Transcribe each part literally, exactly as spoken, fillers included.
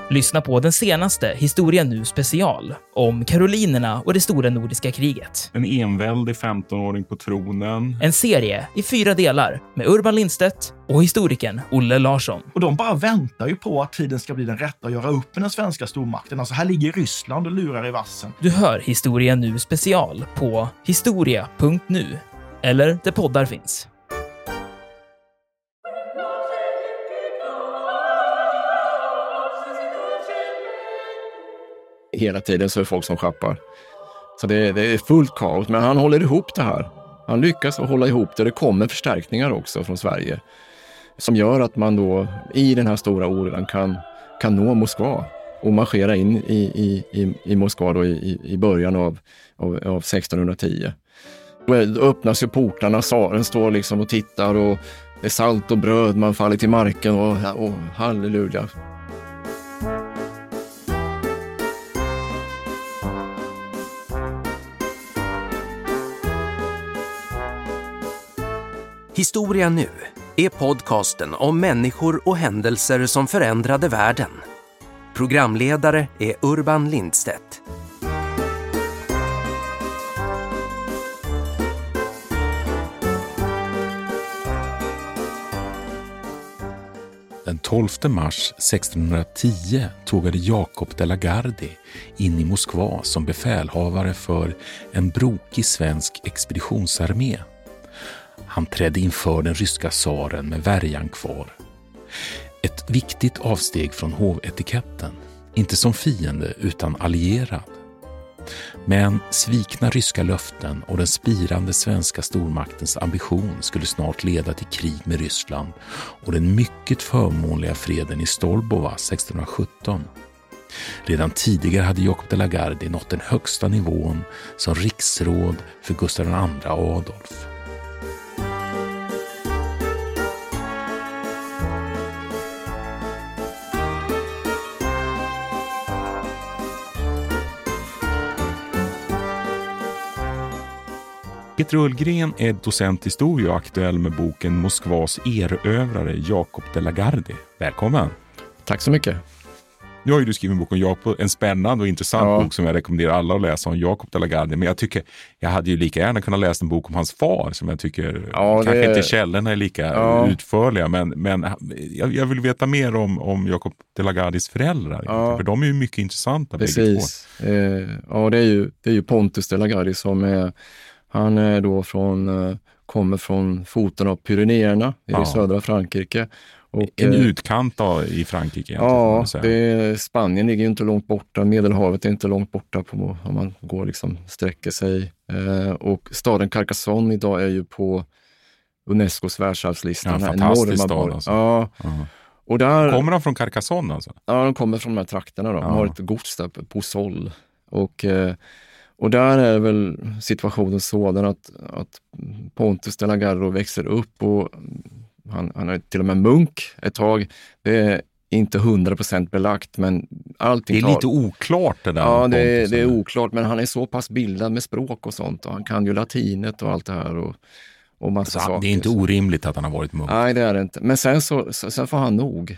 Lyssna på den senaste Historia Nu special om Karolinerna och det stora nordiska kriget. En enväldig femtonåring på tronen. En serie i fyra delar med Urban Lindstedt och historikern Olle Larsson. Och de bara väntar ju på att tiden ska bli den rätta att göra upp med den svenska stormakten. Alltså här ligger Ryssland och lurar i vassen. Du hör Historia Nu special på historia punkt nu eller där poddar finns. Hela tiden så är det folk som schappar. Så det, det är fullt kaos, men han håller ihop det här. Han lyckas att hålla ihop det. Det kommer förstärkningar också från Sverige som gör att man då i den här stora oron kan, kan nå Moskva och marschera in i, i, i, i Moskva då i, i början av, av, av sextonhundratio. Då öppnas ju portarna, tsaren står liksom och tittar och det är salt och bröd, man faller till marken och, och halleluja. Historia Nu är podcasten om människor och händelser som förändrade världen. Programledare är Urban Lindstedt. Den tolfte mars sextonhundratio tågade Jacob de la Gardie in i Moskva som befälhavare för en brokig svensk expeditionsarmé. Han trädde inför den ryska tsaren med värjan kvar. Ett viktigt avsteg från hovetiketten, inte som fiende utan allierad. Men svikna ryska löften och den spirande svenska stormaktens ambition skulle snart leda till krig med Ryssland och den mycket förmånliga freden i Stolbova sextonhundrasjutton. Redan tidigare hade Jacob de la Gardie nått den högsta nivån som riksråd för Gustav den andre Adolf. Peter Ullgren är docent i historia och aktuell med boken Moskvas erövrare Jacob de la Gardie. Välkommen! Tack så mycket! Nu har ju du skrivit en bok om Jacob, en spännande och intressant ja. bok som jag rekommenderar alla att läsa om Jacob de la Gardie. Men jag tycker, jag hade ju lika gärna kunnat läsa en bok om hans far som jag tycker, ja, kanske det... inte källorna är lika ja. utförliga. Men, men jag, jag vill veta mer om, om Jacob de la Gardies föräldrar. Ja. För de är ju mycket intressanta. Precis. Eh, ja, det är, ju, det är ju Pontus de la Gardie som är... Han är då från, kommer från foten av Pyrenéerna i ja. södra Frankrike. Och, en utkant då i Frankrike. Ja, det är, Spanien ligger ju inte långt borta. Medelhavet är inte långt borta på, om man går liksom sträcker sig. Eh, och staden Carcassonne idag är ju på Unescos världsarvslista. Ja, en fantastisk stad alltså. Ja. Uh-huh. Och där, kommer de från Carcassonne alltså? Ja, de kommer från de här trakterna då. De ja. har ett gods där på Sol. Och... Eh, Och där är väl situationen sådan att, att Pontus de la Gardie växer upp och han, han är till och med munk ett tag. Det är inte hundra procent belagt, men allting det är tar... lite oklart det där. Ja, det är, det är oklart, men han är så pass bildad med språk och sånt. Och han kan ju latinet och allt det här och, och massa alltså, saker. Det är inte orimligt att han har varit munk. Nej, det är det inte. Men sen, så, sen får han nog.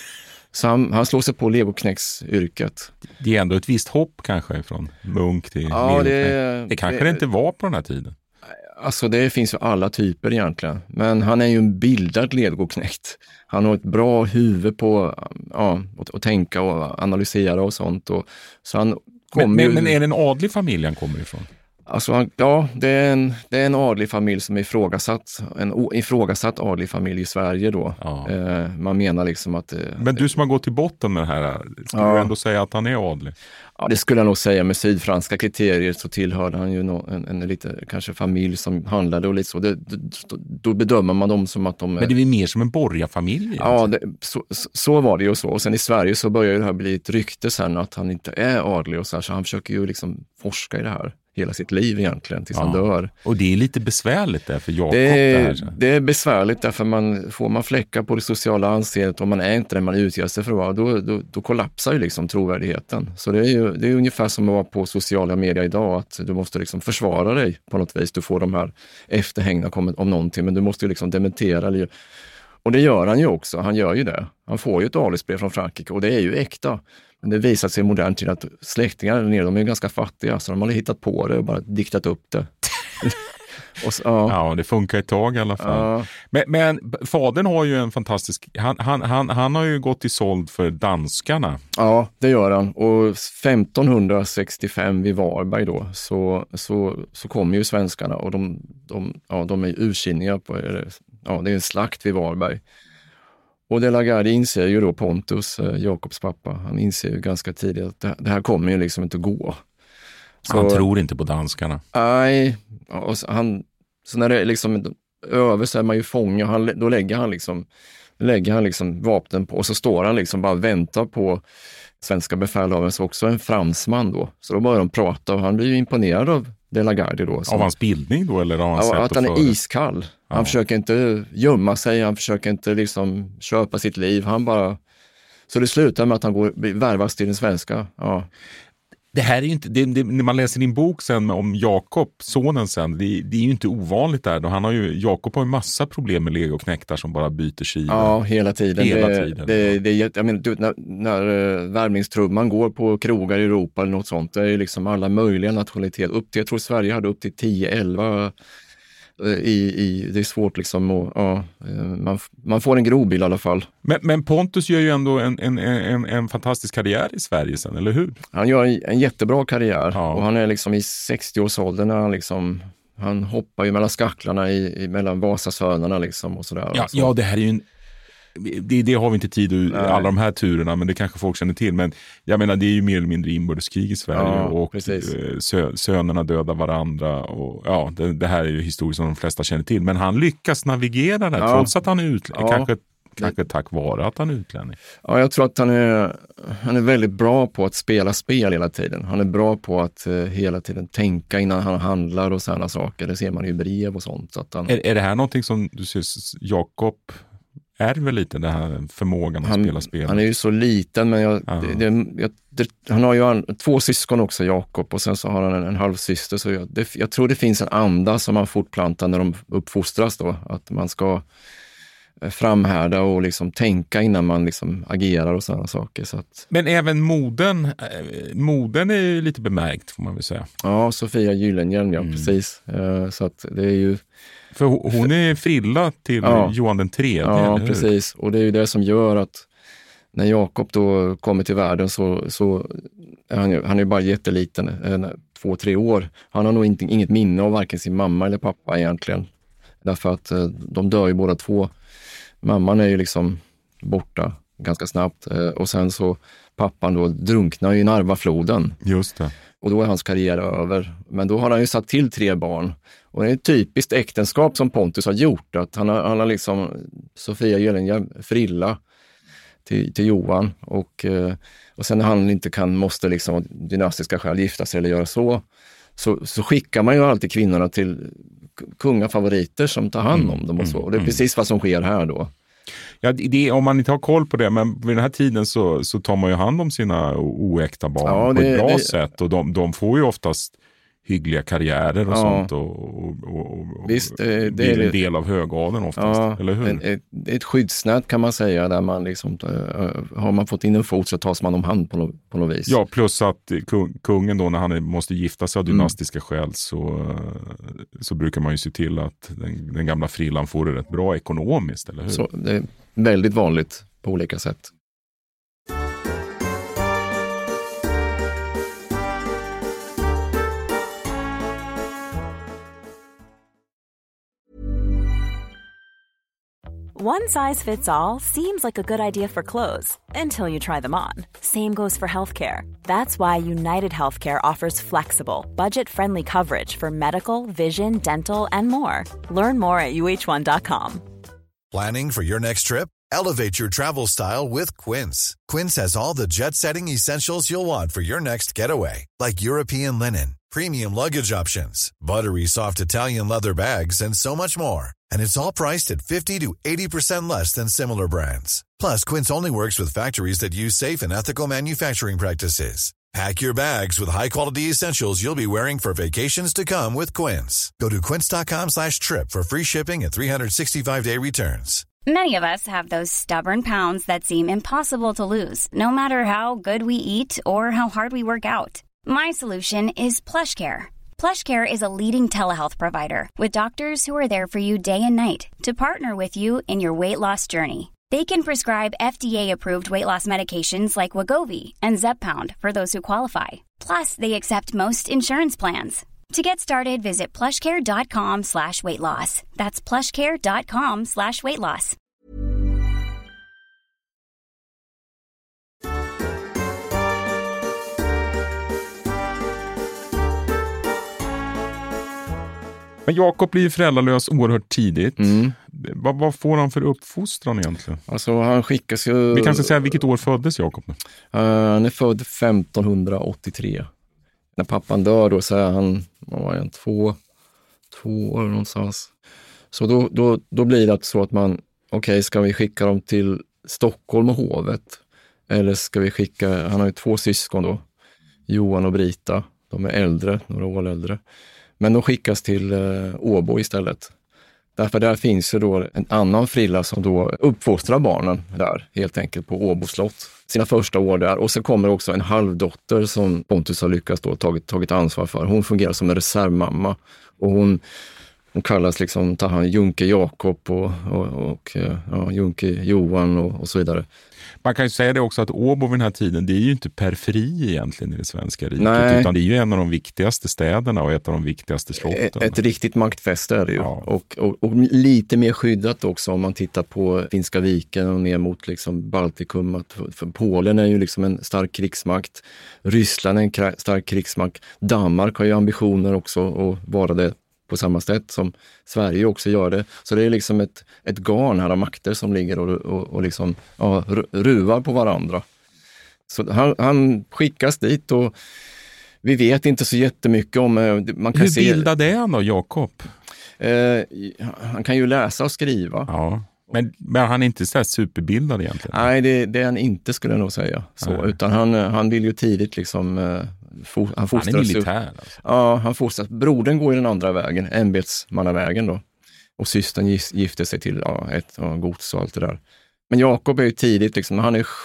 Så han, han slår sig på legoknäcksyrket. Det är ändå ett visst hopp kanske från munk till ja, det, det kanske det, det inte var på den här tiden. Alltså det finns ju alla typer egentligen. Men han är ju en bildad legoknäckt. Han har ett bra huvud på ja, att, att tänka och analysera och sånt. Och, så han men, men, ju, men är det en adlig familj han kommer ifrån? Alltså, ja, det är, en, det är en adlig familj som är ifrågasatt. En o, ifrågasatt adlig familj i Sverige då. Ja. Eh, man menar liksom att... Eh, Men du som har gått till botten med det här, skulle ja. du ändå säga att han är adlig? Ja, det skulle jag nog säga. Med sydfranska kriterier så tillhörde han ju no, en, en lite kanske familj som handlade och lite så. Det, då, då bedömer man dem som att de... Men det är mer som en borgarfamilj? Ja, det, så, så var det ju så. Och sen i Sverige så börjar det här bli ett rykte sen att han inte är adlig och så här. Så han försöker ju liksom forska i det här hela sitt liv egentligen tills ja. han dör. Och det är lite besvärligt där för Jakob. Det är, det här, så. det är besvärligt därför man får man fläckar på det sociala anseendet och man är inte det man utgör sig för att då, då, då kollapsar ju liksom trovärdigheten. Så det är ju det är ungefär som att vara på sociala medier idag, att du måste liksom försvara dig på något vis. Du får de här efterhängna om någonting, men du måste ju liksom dementera. Och det gör han ju också, han gör ju det. Han får ju ett adelsbrev från Frankrike och det är ju äkta. Men det visar sig i modern tid att släktingar där nere, de är ganska fattiga, så de har hittat på det och bara diktat upp det. Och så, ja. ja, det funkar ett tag i alla fall. Ja. Men, men fadern har ju en fantastisk... Han, han, han, han har ju gått i såld för danskarna. Ja, det gör han. Och femtonhundrasextiofem vid Varberg då så, så, så kommer ju svenskarna och de, de, ja, de är ursinniga på... Ja, det är en slakt vid Varberg. Och de la Gardie inser ju då, Pontus, eh, Jakobs pappa, han inser ju ganska tidigt att det, det här kommer ju liksom inte gå. Så, han tror inte på danskarna. Nej, och så, han, så när det är liksom över så är man ju fånga, han, då lägger han liksom lägger han liksom vapnen på och så står han liksom bara och väntar på svenska befälhavaren, så också en fransman då. Så då börjar de prata och han blir ju imponerad av de la Gardie då. Av hans bildning då, eller har han ja, sett att han är före? iskall. Han ja. försöker inte gömma sig, han försöker inte liksom köpa sitt liv. Han bara... Så det slutar med att han går, värvas till den svenska. Ja. Det här är ju inte, det, det, när man läser din bok sen om Jakob, sonen sen, det, det är ju inte ovanligt där. Då han har ju, Jakob har ju massa problem med legoknektar som bara byter sida. Ja, hela tiden. Hela det, tiden. Det, det, jag menar, du, när, när uh, värvningstrumman går på krogar i Europa eller något sånt, det är ju liksom alla möjliga nationaliteter. Upp till, jag tror Sverige hade upp till tio elva I, i, det är svårt liksom och, ja, man, man får en grobil i alla fall. Men, men Pontus gör ju ändå en, en, en, en fantastisk karriär i Sverige sen, eller hur? Han gör en, en jättebra karriär ja. och han är liksom i sextioårsåldern när han liksom, han hoppar ju mellan skacklarna i, i, mellan Vasasönerna liksom och sådär. Ja, så. ja, det här är ju en Det, det har vi inte tid att, alla de här turerna, men det kanske folk känner till. Men jag menar, det är ju mer eller mindre inbördeskrig i Sverige ja, och precis. sö, sönerna dödar varandra och ja, det, det här är ju historier som de flesta känner till. Men han lyckas navigera det, ja. trots att han är utlänning. Ja. Kanske, kanske tack vare att han är utlänning. Ja, jag tror att han är, han är väldigt bra på att spela spel hela tiden. Han är bra på att uh, hela tiden tänka innan han handlar och sådana saker. Det ser man ju i brev och sånt. Så att han... är, är det här någonting som du ser Jakob är väl lite den här förmågan att han, spela spel? Han är ju så liten, men jag, det, det, jag, det, han har ju an, två syskon också, Jakob, och sen så har han en, en halvsyster. Så jag, det, jag tror det finns en anda som man fortplantar när de uppfostras då. Att man ska framhärda och liksom tänka innan man liksom agerar och sådana saker. Så att... Men även moden, moden är ju lite bemärkt, får man väl säga. Ja, Sofia Gyllenhielm, ja, mm. precis. Så att det är ju... För hon är frilla till ja. Johan den tredje. Ja, precis. Och det är ju det som gör att när Jakob då kommer till världen så, så är han, han är bara jätteliten, två, tre år. Han har nog inte, inget minne av varken sin mamma eller pappa egentligen. Därför att de dör ju båda två. Mamman är ju liksom borta ganska snabbt. Och sen så pappan då drunknar ju i Narvafloden. Just det. Och då är hans karriär över. Men då har han ju satt till tre barn. Och det är ett typiskt äktenskap som Pontus har gjort. Att han har, han har liksom Sofia Gyllenhielm frilla till, till Johan. Och, och sen när han inte kan, måste liksom av dynastiska skäl gifta sig eller göra så, så. Så skickar man ju alltid kvinnorna till kungafavoriter som tar hand om dem och så. Och det är precis vad som sker här då. Ja, det, om man inte har koll på det, men vid den här tiden så, så tar man ju hand om sina oäkta barn ja, det, på ett bra det, sätt. Och de, de får ju oftast hyggliga karriärer och ja. sånt och, och, och, och Visst, det, det blir är en del av högadeln oftast, ja, eller hur? Ett, ett skyddsnät kan man säga, där man liksom, har man fått in en fot så tas man om hand på, no, på något vis. Ja, plus att kungen då när han måste gifta sig av dynastiska mm. skäl så, så brukar man ju se till att den, den gamla frillan får det rätt bra ekonomiskt, eller hur? Så det är väldigt vanligt på olika sätt. One size fits all seems like a good idea for clothes until you try them on. Same goes for healthcare. That's why United Healthcare offers flexible, budget-friendly coverage for medical, vision, dental, and more. Learn more at U H one dot com. Planning for your next trip? Elevate your travel style with Quince. Quince has all the jet-setting essentials you'll want for your next getaway, like European linen, premium luggage options, buttery soft Italian leather bags, and so much more. And it's all priced at fifty to eighty percent less than similar brands. Plus, Quince only works with factories that use safe and ethical manufacturing practices. Pack your bags with high-quality essentials you'll be wearing for vacations to come with Quince. Go to quince dot com slash trip for free shipping and three sixty-five day returns. Many of us have those stubborn pounds that seem impossible to lose, no matter how good we eat or how hard we work out. My solution is PlushCare. PlushCare is a leading telehealth provider with doctors who are there for you day and night to partner with you in your weight loss journey. They can prescribe F D A-approved weight loss medications like Wegovy and Zepbound for those who qualify. Plus, they accept most insurance plans. To get started, visit plushcare.com slash weight loss. That's plushcare.com slash weight loss. Men Jakob blir föräldralös oerhört tidigt. Mm. Vad, vad får han för uppfostran egentligen? Alltså han skickas ju... Vi kan säga vilket år föddes Jakob nu? Uh, han är född femtonhundraåttiotre. När pappan dör då så är han, vad var han, två, två år någonstans. Så då, då, då blir det så att man, okej, okay, ska vi skicka dem till Stockholm och hovet? Eller ska vi skicka, han har ju två syskon då, Johan och Brita. De är äldre, några år äldre. Men de skickas till eh, Åbo istället. Därför där finns ju då en annan frilla som då uppfostrar barnen där, helt enkelt på Åbo slott. Sina första år där. Och sen kommer också en halvdotter som Pontus har lyckats då tagit, tagit ansvar för. Hon fungerar som en reservmamma. Och hon, hon kallas liksom ta hand Junke Jakob och, och, och ja, Junke Johan och, och så vidare. Man kan ju säga det också att Åbo vid den här tiden, det är ju inte periferi egentligen i det svenska riket. Nej. Utan det är ju en av de viktigaste städerna och ett av de viktigaste slotten. Ett, ett riktigt maktfäste är det ju. Ja. Och, och, och lite mer skyddat också om man tittar på Finska viken och ner mot liksom Baltikum. Att för, för Polen är ju liksom en stark krigsmakt. Ryssland är en kra- stark krigsmakt. Danmark har ju ambitioner också att vara det på samma sätt som Sverige också gör det. Så det är liksom ett, ett garn här av makter som ligger och, och, och liksom, ja, ruvar på varandra. Så han, han skickas dit och vi vet inte så jättemycket om... Man kan Hur se, bildad är han då, Jakob? Eh, han kan ju läsa och skriva. Ja, men, men han är inte så här superbildad egentligen. Nej, det, det är han inte skulle jag nog säga. Så, utan han, han vill ju tidigt liksom... Eh, For, han, han är militär. Alltså. Ja, han fostras. Brodern går i den andra vägen, ämbetsmannavägen då. Och systern gif, gifter sig till ja, ett ja, gods och allt det där. Men Jakob är ju tidigt, liksom, när han är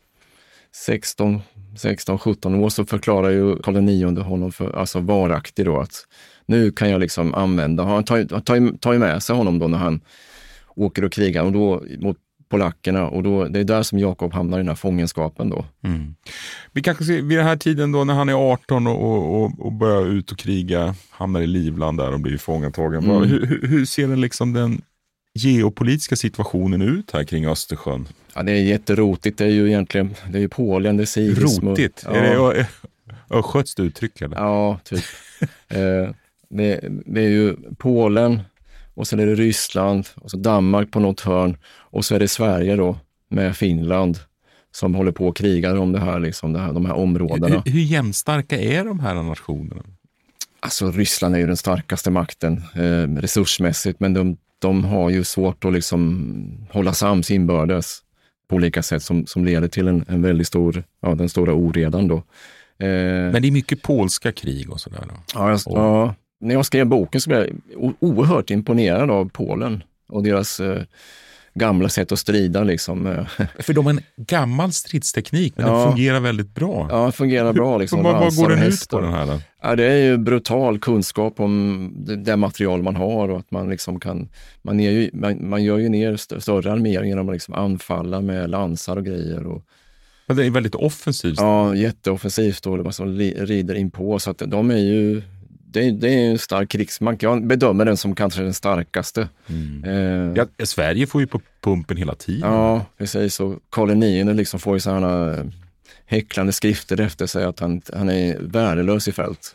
sexton sjutton år så förklarar ju Karl den nionde honom för, alltså varaktig då att nu kan jag liksom använda, han tar, tar, tar ju med sig honom då när han åker och krigar och då mot polackerna och då, det är där som Jakob hamnar i den här fångenskapen då. Mm. Vi kanske ser vid den här tiden då när han är arton och, och, och börjar ut och kriga, hamnar i Livland där och blir fångatagen. Mm. Hur, hur ser den liksom den geopolitiska situationen ut här kring Östersjön? Ja, det är jätterotigt. Det är ju egentligen, det är ju Polen, det är sigism. Rotigt? Ja. Är det östgötskt uttryck eller? Ja, typ. eh, det, det är ju Polen och sen är det Ryssland och så Danmark på något hörn och så är det Sverige då med Finland som håller på och krigar om det här, liksom, det här, de här områdena. Hur, hur jämnstarka är de här nationerna? Alltså Ryssland är ju den starkaste makten eh, resursmässigt, men de, de har ju svårt att liksom hålla sams inbördes på olika sätt som, som leder till en, en väldigt stor, ja, den stora oredan då. Eh, men det är mycket polska krig och sådär då? Ja, jag, och... ja, när jag skrev boken så blev jag oerhört imponerad av Polen och deras eh, gamla sätt att strida. Liksom. För de har en gammal stridsteknik, men ja, den fungerar väldigt bra. Ja, den fungerar bra. Liksom, vad, vad går den ut på den här då? Ja, det är ju brutal kunskap om det, det material man har och att man liksom kan, man, är ju, man, man gör ju ner st- större arméer genom att liksom anfalla med lansar och grejer. Och, men det är väldigt offensivt. Ja, jätteoffensivt och det var som rider in på så att de är ju Det, det är en stark krigsmakt. Jag bedömer den som kanske den starkaste. Mm. Eh, ja, Sverige får ju på pumpen hela tiden. Ja, precis. Och Karl den nionde liksom får ju sådana häcklande skrifter efter sig att han, han är värdelös i fält.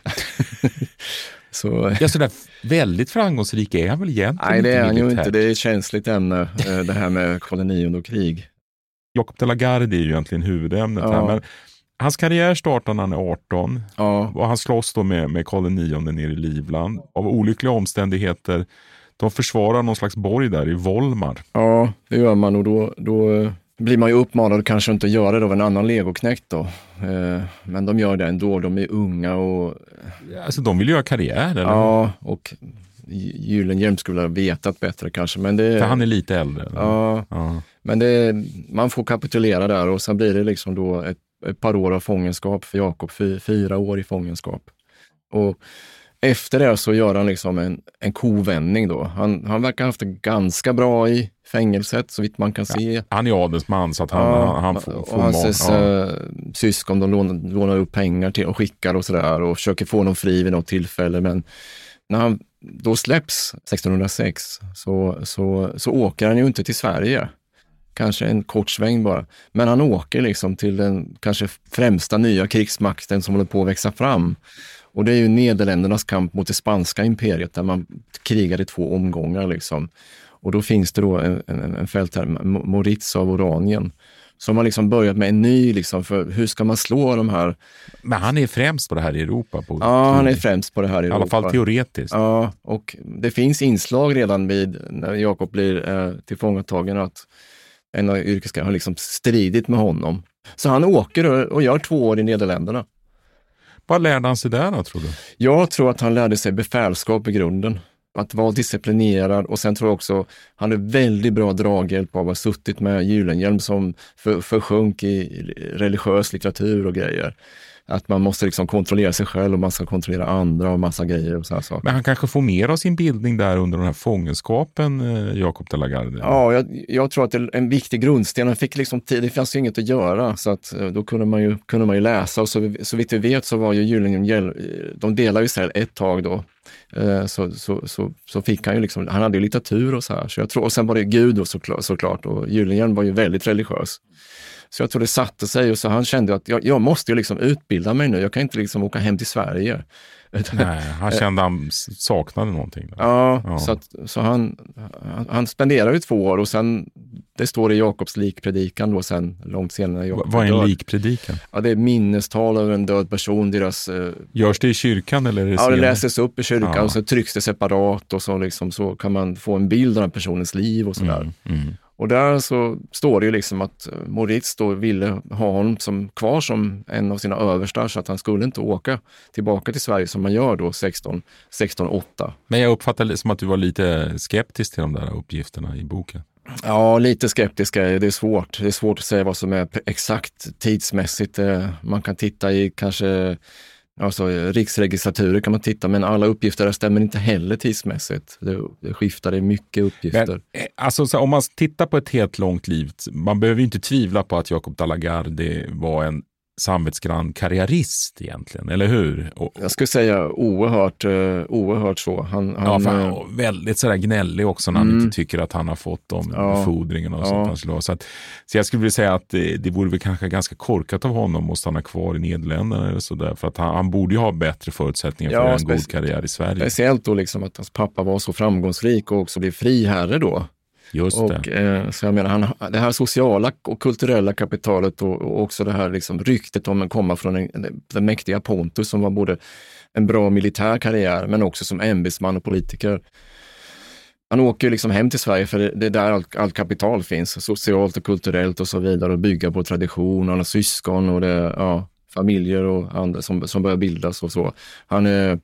så. Ja, så där väldigt framgångsrik är han väl egentligen? Nej, det är han ju inte. Det är ett känsligt ämne, det här med Karl den nionde och krig. Jakob de la Gardie är ju egentligen huvudämnet ja. här, men hans karriär startar när han är arton ja. och han slåss då med, med Karl den nionde nere i Livland. Av olyckliga omständigheter, de försvarar någon slags borg där i Volmar. Ja, det gör man och då, då blir man ju uppmanad kanske inte att göra det av en annan legoknäckt då. Eh, men de gör det ändå, de är unga och... Alltså de vill göra karriär eller? Ja, och Gyllenhielm skulle ha vetat bättre kanske. Men det, För han är lite äldre. Ja, ja. Men det, man får kapitulera där och sen blir det liksom då ett, ett par år av fångenskap för Jakob, fy, fyra år i fångenskap. Och efter det så gör han liksom en, en kovändning då. Han, han verkar ha haft det ganska bra i fängelset så vitt man kan Ja, se. han är adelsman så att han, ja, han, han får, och får hans mat. Ja. äh, syskon de lånar, lånar upp pengar till och skickar och sådär och försöker få någon fri vid något tillfälle. Men när han då släpps sextonhundrasex så, så, så åker han ju inte till Sverige. Kanske en kort sväng bara. Men han åker liksom till den kanske främsta nya krigsmakten som håller på att växa fram. Och det är ju Nederländernas kamp mot det spanska imperiet där man krigar i två omgångar liksom. Och då finns det då en, en, en fältherre, Moritz av Oranien, som har liksom börjat med en ny liksom, för hur ska man slå de här... Men han är främst på det här i Europa. På ja, han är främst på det här i Europa. I alla fall teoretiskt. Ja, och det finns inslag redan vid när Jakob blir eh, tillfångatagen att en av yrkesgrupperna har liksom stridit med honom. Så han åker och, och gör två år i Nederländerna. Vad lärde han sig där då, tror du? Jag tror att han lärde sig befälskap i grunden. Att vara disciplinerad och sen tror jag också han är väldigt bra draghjälp av att ha suttit med Gyllenhielm som för, försjönk i religiös litteratur och grejer. Att man måste liksom kontrollera sig själv och man ska kontrollera andra och massa grejer och sådana saker. Men han kanske får mer av sin bildning där under den här fångenskapen, eh, Jakob de la Garde. Ja, jag, jag tror att det är en viktig grundsten. Han fick liksom tid, det fanns ju inget att göra så att då kunde man ju, kunde man ju läsa och så, så vitt vi vet så var ju Gyllenhielm, de delade ju sig ett tag då. Så, så, så, så fick han ju liksom, han hade ju litteratur och så här. Så jag tror, och sen var det Gud då såklart, såklart och Gyllenhielm var ju väldigt religiös. Så jag tror det satte sig och så han kände att jag, jag måste ju liksom utbilda mig nu. Jag kan inte liksom åka hem till Sverige. Nej, han kände han saknade någonting. Där. Ja, ja. så, att, så han, han, han spenderar ju två år och sen, det står i Jakobs likpredikan då sen, långt senare. Jakob Vad är en död. likpredikan? Ja, det är minnestal över en död person, deras... Görs det i kyrkan eller är det Ja, det senare? läses upp i kyrkan Ja. och så trycks det separat och så, liksom, så kan man få en bild av den personens liv och sådär. Mm, mm. Och där så står det ju liksom att Moritz då ville ha honom som, kvar som en av sina överstar så att han skulle inte åka tillbaka till Sverige som man gör då sexton åtta. Men jag uppfattar det som att du var lite skeptisk till de där uppgifterna i boken. Ja, lite skeptisk är det är svårt. Det är svårt att säga vad som är exakt tidsmässigt. Man kan titta i kanske... Alltså riksregistraturer kan man titta, men alla uppgifter där stämmer inte heller tidsmässigt. Det, det skiftar, det är mycket uppgifter. Men, alltså, så om man tittar på ett helt långt liv, man behöver ju inte tvivla på att Jakob de la Garde var en samvetsgrann karriärist egentligen, eller hur? Och, jag skulle säga oerhört, uh, oerhört så. Han, han, ja, fan, och väldigt sådär gnällig också när han mm. inte tycker att han har fått de ja. befordringarna och ja. sånt. Han skulle ha. Så, att, så jag skulle vilja säga att det, det vore väl kanske ganska korkat av honom att stanna kvar i Nederländerna eller sådär, för att han, han borde ju ha bättre förutsättningar för ja, en god karriär i Sverige. Speciellt då liksom att hans pappa var så framgångsrik och också blev friherre då. Just och, det. Eh, så jag menar, han, det här sociala och kulturella kapitalet och, och också det här liksom ryktet om att komma från en, den mäktiga Pontus som var både en bra militär karriär men också som ämbetsman och politiker. Han åker ju liksom hem till Sverige för det, det är där allt, allt kapital finns, socialt och kulturellt och så vidare och bygga på tradition, han har syskon och det, ja, familjer och andra som, som börjar bildas och så. Han är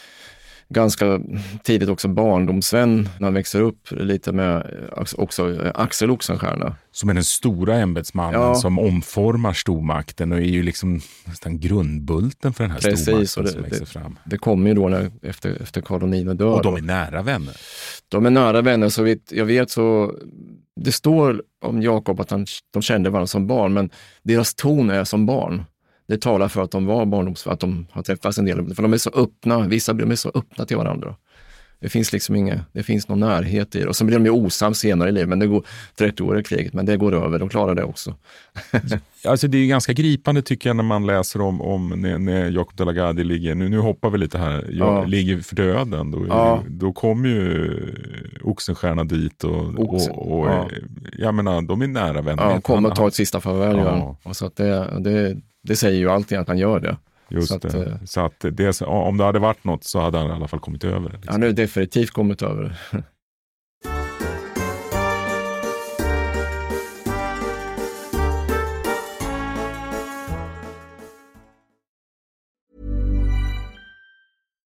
ganska tidigt också barndomsvän när han växer upp lite med också Axel Oxenstierna. Som är den stora ämbetsmannen ja. som omformar stormakten och är ju liksom nästan grundbulten för den här Precis, stormakten det, som växer det, fram. Det kommer ju då när, efter, efter Karl den nionde dör. Och de är nära vänner. De är nära vänner, så vitt jag vet så det står om Jakob att han, de kände varandra som barn, men deras ton är som barn. Det talar för att de var barndoms, att de har träffats en del, för de är så öppna, vissa blir så öppna till varandra. Det finns liksom inga, det finns någon närhet i det. Och så blir de ju osams senare i livet, men det går trettio år i kriget, men det går över, de klarar det också. Alltså det är ganska gripande tycker jag när man läser om, om när, när Jakob de la Garde ligger, nu, nu hoppar vi lite här, jag ja. ligger för döden, då, ja. då kommer ju Oxenstierna dit och, Oxen, och, och ja. jag menar, de är nära vänner. Ja, kommer att ta ett sista farväl, ja. och så att det, det, det säger ju alltid att han gör det. Just så att, det. Så att det, om det hade varit något så hade han i alla fall kommit över det. Liksom. Han har definitivt kommit över det.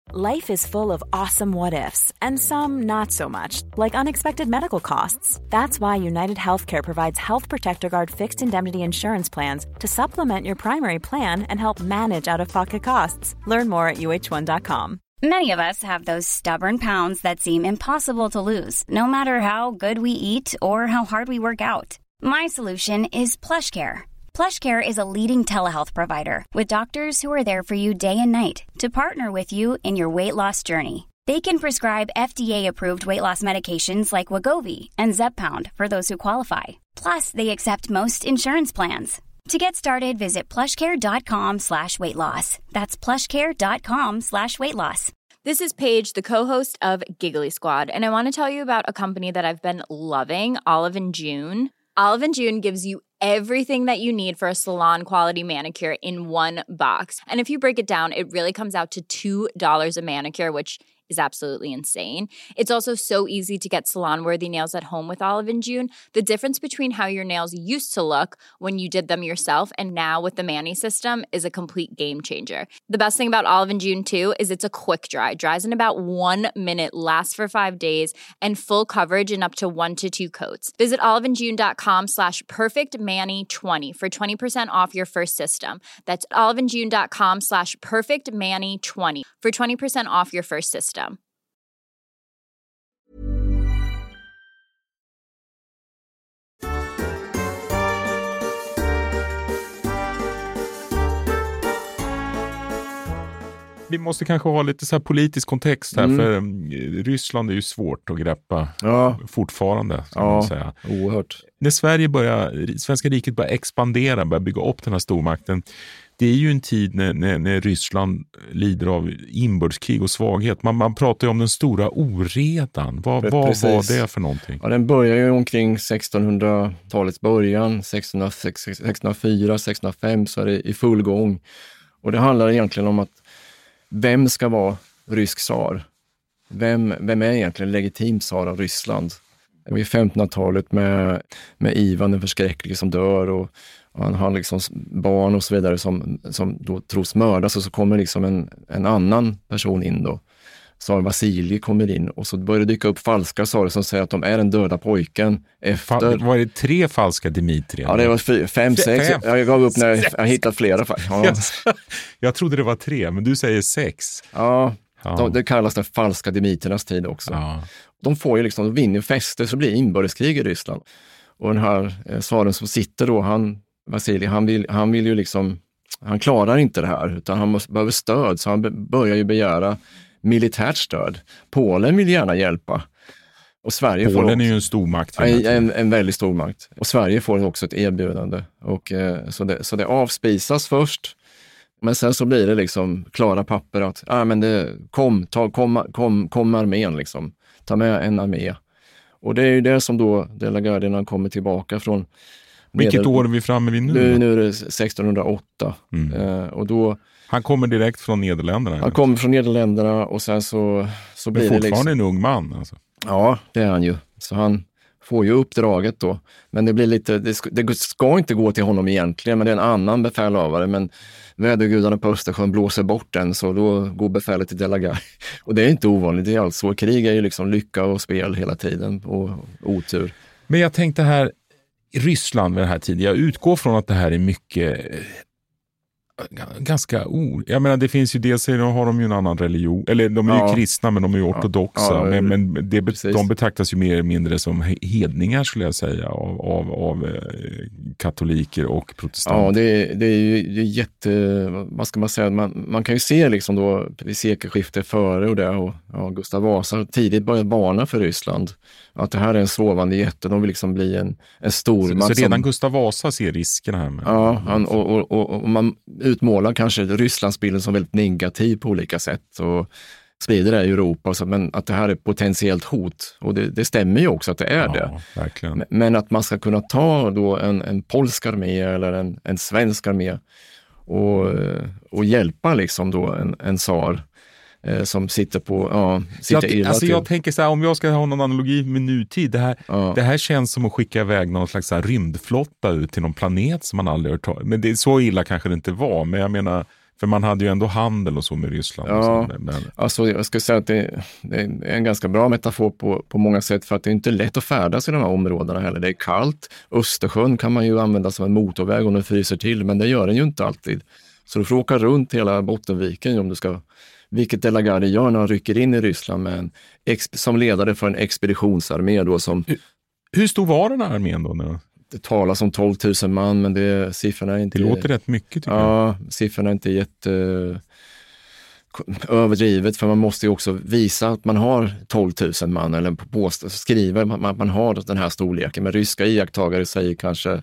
Life is full of awesome what-ifs, and some not so much, like unexpected medical costs. That's why United Healthcare provides Health Protector Guard fixed indemnity insurance plans to supplement your primary plan and help manage out-of-pocket costs. Learn more at U H one dot com. Many of us have those stubborn pounds that seem impossible to lose, no matter how good we eat or how hard we work out. My solution is PlushCare. PlushCare is a leading telehealth provider with doctors who are there for you day and night to partner with you in your weight loss journey. They can prescribe F D A-approved weight loss medications like Wegovy and Zepbound for those who qualify. Plus, they accept most insurance plans. To get started, visit plushcare.com slash weight loss. That's plushcare.com slash weight loss. This is Paige, the co-host of Giggly Squad, and I want to tell you about a company that I've been loving, Olive and June. Olive and June gives you everything that you need for a salon-quality manicure in one box. And if you break it down, it really comes out to two dollars a manicure, which is absolutely insane. It's also so easy to get salon-worthy nails at home with Olive and June. The difference between how your nails used to look when you did them yourself and now with the Mani system is a complete game changer. The best thing about Olive and June, too, is it's a quick dry. Dries in about one minute, lasts for five days, and full coverage in up to one to two coats. Visit oliveandjune.com slash perfectmani20 for twenty percent off your first system. That's oliveandjune.com slash perfectmani20 for twenty percent off your first system. Vi måste kanske ha lite så här politisk kontext här, mm. för Ryssland är ju svårt att greppa ja. fortfarande, ska ja, man säga. Oerhört. När Sverige börjar, svenska riket börjar expandera, börjar bygga upp den här stormakten, det är ju en tid när, när, när Ryssland lider av inbördeskrig och svaghet. Man, man pratar ju om den stora oredan. Vad, vad var det för någonting? Ja, den börjar ju omkring sextonhundratalets början, sextonhundrafyra, sextonhundrafem, så är det i full gång. Och det handlar egentligen om att vem ska vara rysk tsar? Vem, vem är egentligen legitim tsar av Ryssland? Det var i femtonhundratalet med, med Ivan den förskräcklige som dör, och, och han har liksom barn och så vidare som, som då tros mördas, och så kommer liksom en, en annan person in då. Tsar Vasilij kommer in, och så börjar det dyka upp falska tsarer som säger att de är den döda pojken efter... Fa- var det tre falska Dimitri? Ja, det var fyra, fem, sex. Fem. Jag gav upp när jag, jag hittade flera. Ja. Jag trodde det var tre, men du säger sex. Ja, ja. De, det kallas den falska Dimitriernas tid också. Ja. De får ju liksom, de vinner fäste, så blir inbördeskrig i Ryssland. Och den här eh, tsaren som sitter då, han, Vasilij, han vill, han vill ju liksom, han klarar inte det här, utan han måste, behöver stöd, så han be, börjar ju begära militärt stöd. Polen vill gärna hjälpa. Och Sverige Polen får också, är ju en stormakt. En, en, en väldigt stor makt. Och Sverige får också ett erbjudande. Och, eh, så, det, så det avspisas först. Men sen så blir det liksom klara papper att ah, men det, kom, ta, kom, kom, kom armén liksom. Ta med en armé. Och det är ju det som då de la Gardie kommer tillbaka från. Vilket medel, år är vi framme vid nu? Nu, nu är det sextonhundraåtta. Mm. Eh, och då... Han kommer direkt från Nederländerna? Han kommer från Nederländerna, och sen så, så blir det liksom... fortfarande en ung man alltså. Ja, det är han ju. Så han får ju uppdraget då. Men det blir lite, det ska, det ska inte gå till honom egentligen, men det är en annan befälhavare. Men vädergudarna på Östersjön blåser bort den, så då går befälet till de la Gardie. Och det är inte ovanligt, det är alltså. Krig är ju liksom lycka och spel hela tiden, och otur. Men jag tänkte här, i Ryssland vid den här tiden, jag utgår från att det här är mycket... ganska o... Jag menar, det finns ju dels, då har de ju en annan religion, eller de är ja. ju kristna, men de är ju ortodoxa, ja. Ja, men, men det, de betraktas ju mer eller mindre som hedningar, skulle jag säga, av, av, av eh, katoliker och protestanter. Ja, det är, det är ju det är jätte... Vad ska man säga? Man, man kan ju se liksom då vid sekelskiftet före och det, och ja, Gustav Vasa tidigt började varna för Ryssland. Att det här är en sovande jätte, de vill liksom bli en, en stor så, makt. Så redan som, Gustav Vasa ser riskerna här med. Ja, han, och, och, och, och man utmålar kanske Rysslandsbilden som väldigt negativ på olika sätt, och sprider det i Europa, så, men att det här är potentiellt hot, och det, det stämmer ju också att det är ja, det. Verkligen. Men att man ska kunna ta då en, en polsk armé eller en, en svensk armé och, och hjälpa liksom då en, en tsar eh, som sitter på ja, sitter jag, illa alltså till. Jag tänker så här, om jag ska ha någon analogi med nutid, det här, ja. det här känns som att skicka iväg någon slags så här rymdflotta ut till någon planet som man aldrig har tagit. Men det, så illa kanske det inte var, men jag menar, För man hade ju ändå handel och så med Ryssland. Ja, och så, men... alltså jag skulle säga att det, det är en ganska bra metafor på, på många sätt, för att det är inte lätt att färdas i de här områdena heller. Det är kallt. Östersjön kan man ju använda som en motorväg om den fryser till, men det gör den ju inte alltid. Så du får åka runt hela Bottenviken om du ska, vilket De la Gardie gör när han rycker in i Ryssland med en, som ledare för en expeditionsarmé. Då, som, hur, hur stor var den här armén då? Nu? Det talas om tolv tusen man, men det, siffrorna är inte... Det låter rätt mycket tycker ja, jag. Ja, siffrorna är inte jätte överdrivet, för man måste ju också visa att man har tolv tusen man, eller på, skriver man att man har den här storleken. Men ryska iakttagare säger kanske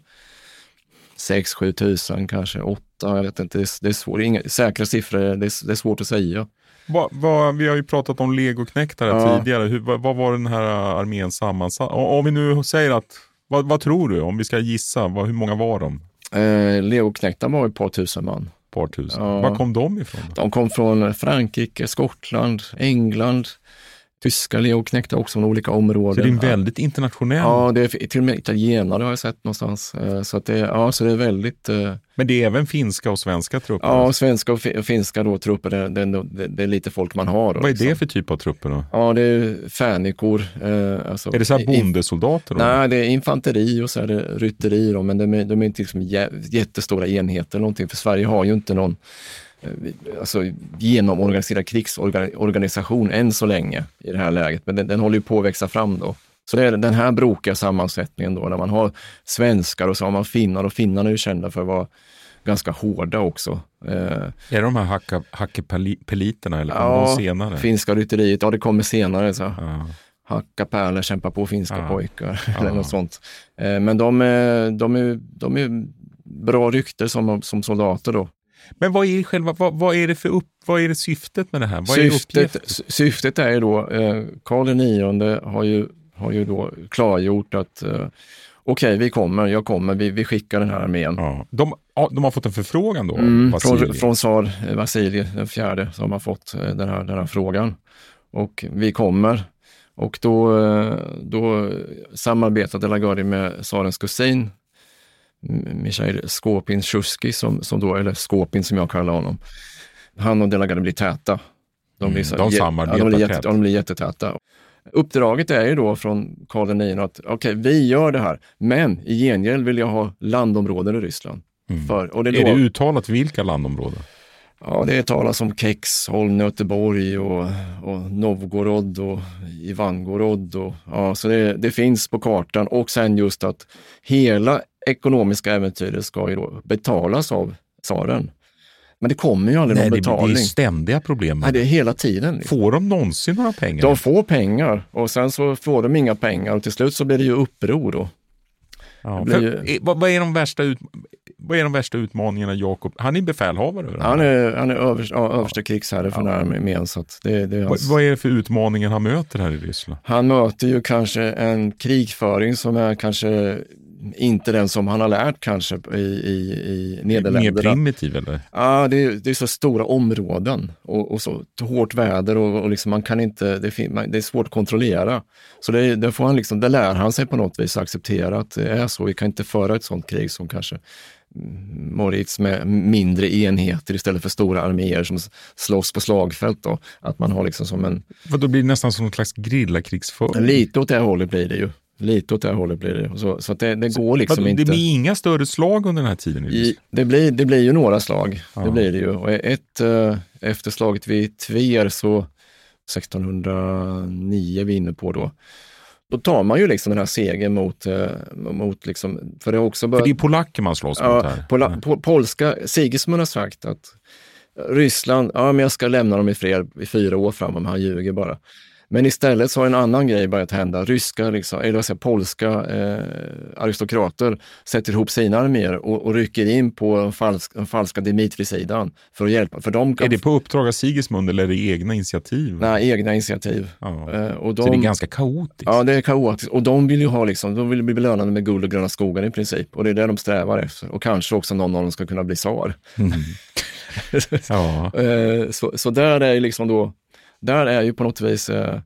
sex till sju tusen, kanske åtta, jag vet inte. Det är, det är svårt, inga säkra siffror, det är, det är svårt att säga. Va, va, vi har ju pratat om legoknäktare ja. tidigare. Hur, vad va var den här armén sammansatt? Om vi nu säger att, vad, vad tror du? Om vi ska gissa, vad, hur många var de? Eh, legoknäktar var ett par tusen man. Par tusen. Ja. Var kom de ifrån då? De kom från Frankrike, Skottland, England, tyska legoknäktar också från olika områden. Så det är en väldigt internationell... Ja, det är till och med italienare har jag sett någonstans. Så, att det, ja, så det är väldigt... Men det är även finska och svenska trupper? Ja, svenska och finska då, trupper, det, det, det är lite folk man har. Då, vad är liksom. det för typ av trupper då? Ja, det är fänikor. Eh, alltså, är det så här bondesoldater då? Nej, det är infanteri och så är det rytteri då, men de är, de är inte liksom jättestora enheter någonting, för Sverige har ju inte någon alltså, genomorganiserad krigsorganisation än så länge i det här läget, men den, den håller ju på att växa fram då. Så det är den här brokiga sammansättningen då, när man har svenskar och så har man finnar, och finnarna är ju kända för att vara ganska hårda också. Eh, är det de här hacka, hackepeliterna eller ja, de senare? Finska rytteriet, ja det kommer senare så. Ja. Hacka pärlor, kämpa på finska ja. pojkar ja. eller något sånt. Eh, men de är, de, är, de är bra rykter som, som soldater då. Men vad är själva, vad, vad är det för upp, vad är det syftet med det här? Vad syftet, är syftet är ju då, eh, Karl den nionde har ju, har ju då klargjort att eh, okej, okay, vi kommer, jag kommer, vi, vi skickar den här armén. Ja. De, de har fått en förfrågan då? Mm, från, från tsar Vasilij den fjärde som har fått den här, den här frågan. Och vi kommer. Och då, då samarbetade De la Gardie med tsarens kusin Michail Skopin-Sjursky, som, som då, eller Skopin som jag kallar honom. Han och De la Gardie blir täta. De blir, så, mm, de jä- samarbetar ja, de blir, jätte, tätt. de blir jättetäta. Uppdraget är ju då från Karl den nionde att okej, okay, vi gör det här, men i gengäld vill jag ha landområden i Ryssland. Mm. För, och det är då, det uttalat vilka landområden? Ja, det är talas om Kex, Holm, Göteborg och, och Novgorod och Ivangorod. Och, ja, så det, det finns på kartan. Och sen just att hela ekonomiska äventyret ska ju då betalas av tsaren. Men det kommer ju aldrig Nej, någon betalning. Det är ständiga problem. Nej, det är hela tiden. Liksom. Får de någonsin några pengar? De får pengar och sen så får de inga pengar och till slut så blir det ju uppror då. Ja, blir för, ju... vad, vad, är de värsta ut, vad är de värsta utmaningarna Jakob? Han är befälhavare? Han är, han är överst, ja, översta krigsherre för ja. armén. Så att det, det är hans... vad, vad är det för utmaningar han möter här i Ryssland? Han möter ju kanske en krigföring som är kanske inte den som han har lärt kanske i, i, i Nederländerna. Mer primitiv eller? Ja, det är, det är så stora områden och, och så hårt väder och, och liksom man kan inte, det är, det är svårt att kontrollera. Så det, det får han liksom, det lär han sig på något vis acceptera att det är så. Vi kan inte föra ett sånt krig som kanske Moritz med mindre enheter istället för stora arméer som slåss på slagfält då. Att man har liksom som en... Vad då blir det nästan som en slags grillakrigsföring? Lite åt det här hållet blir det ju. Lite åt det här hållet blir det. Så, så att det, det går liksom det inte... Det blir inga större slag under den här tiden? I, det, blir, det blir ju några slag. Ja. Det blir det ju. Och ett, efter slaget vid Tver så sextonhundranio vi är inne på då. Då tar man ju liksom den här segern mot, mot liksom, för det är också börjat, för det är polacker man slåss ja, mot här. Pola, po, polska, Sigismund har sagt att Ryssland, ja men jag ska lämna dem i fred i fyra år fram om han ljuger bara. Men istället så har en annan grej börjat hända. Ryska, liksom, eller vad säger, polska eh, aristokrater sätter ihop sina arméer och, och rycker in på den falska, falska Dimitri-sidan för att hjälpa. För de kan... Är det på uppdrag av Sigismund eller är det egna initiativ? Nej, egna initiativ. Ja. Eh, och de... Så det är ganska kaotiskt? Ja, det är kaotiskt. Och de vill ju ha liksom, de vill bli belönade med guld och gröna skogar i princip. Och det är det de strävar efter. Och kanske också någon av dem ska kunna bli tsar. Mm. Ja. eh, så, så där är liksom då Där är ju på något vis eh,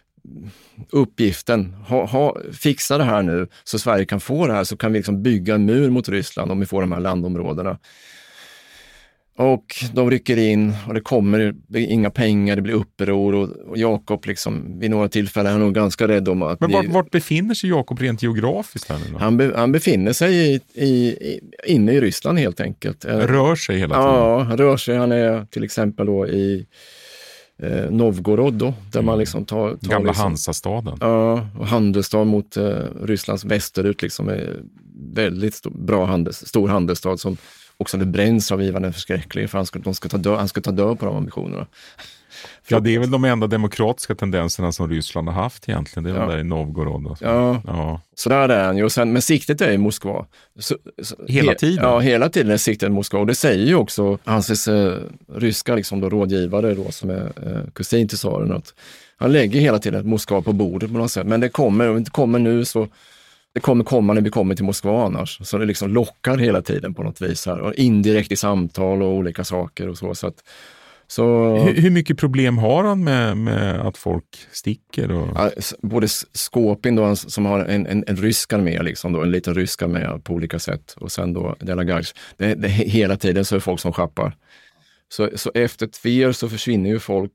uppgiften, ha, ha, fixa det här nu så Sverige kan få det här, så kan vi liksom bygga en mur mot Ryssland om vi får de här landområdena. Och de rycker in och det kommer inga pengar, det blir uppror och, och Jakob liksom vid några tillfällen är nog ganska rädd om att... Men vart, bli, vart befinner sig Jakob rent geografiskt här nu då? Han, be, han befinner sig i, i, i, inne i Ryssland helt enkelt. Rör sig hela tiden? Ja, han rör sig. Han är till exempel då i eh, Novgorod då, där mm. man liksom tar... tar Gamla liksom, Hansastaden. Ja, och handelsstad mot eh, Rysslands västerut liksom är väldigt stor, bra handels, stor handelsstad som också det bränns av Ivan den förskräcklige för han ska, de ska ta död, han ska ta död på de ambitionerna. Ja, det är väl de enda demokratiska tendenserna som Ryssland har haft egentligen. Det är ja. väl där i Novgorod. Och så. Ja. ja, så där är han ju. Och sen, men siktet är i Moskva. Så, så, hela tiden? Ja, hela tiden är siktet i Moskva. Och det säger ju också hans eh, ryska liksom då, rådgivare då, som är eh, kusin till tsaren att han lägger hela tiden Moskva på bordet på något sätt. Men det kommer, om det inte kommer nu så det kommer komma när vi kommer till Moskva annars. Så det liksom lockar hela tiden på något vis här. Och indirekt i samtal och olika saker och så. så, att, så hur, hur mycket problem har han med, med att folk sticker? Och... Ja, både Skåpin då, som har en, en, en rysk armé, liksom då, en liten rysk armé på olika sätt. Och sen då Delagage. Det, det, hela tiden så är det folk som schappar. Så, så efter Tver så försvinner ju folk.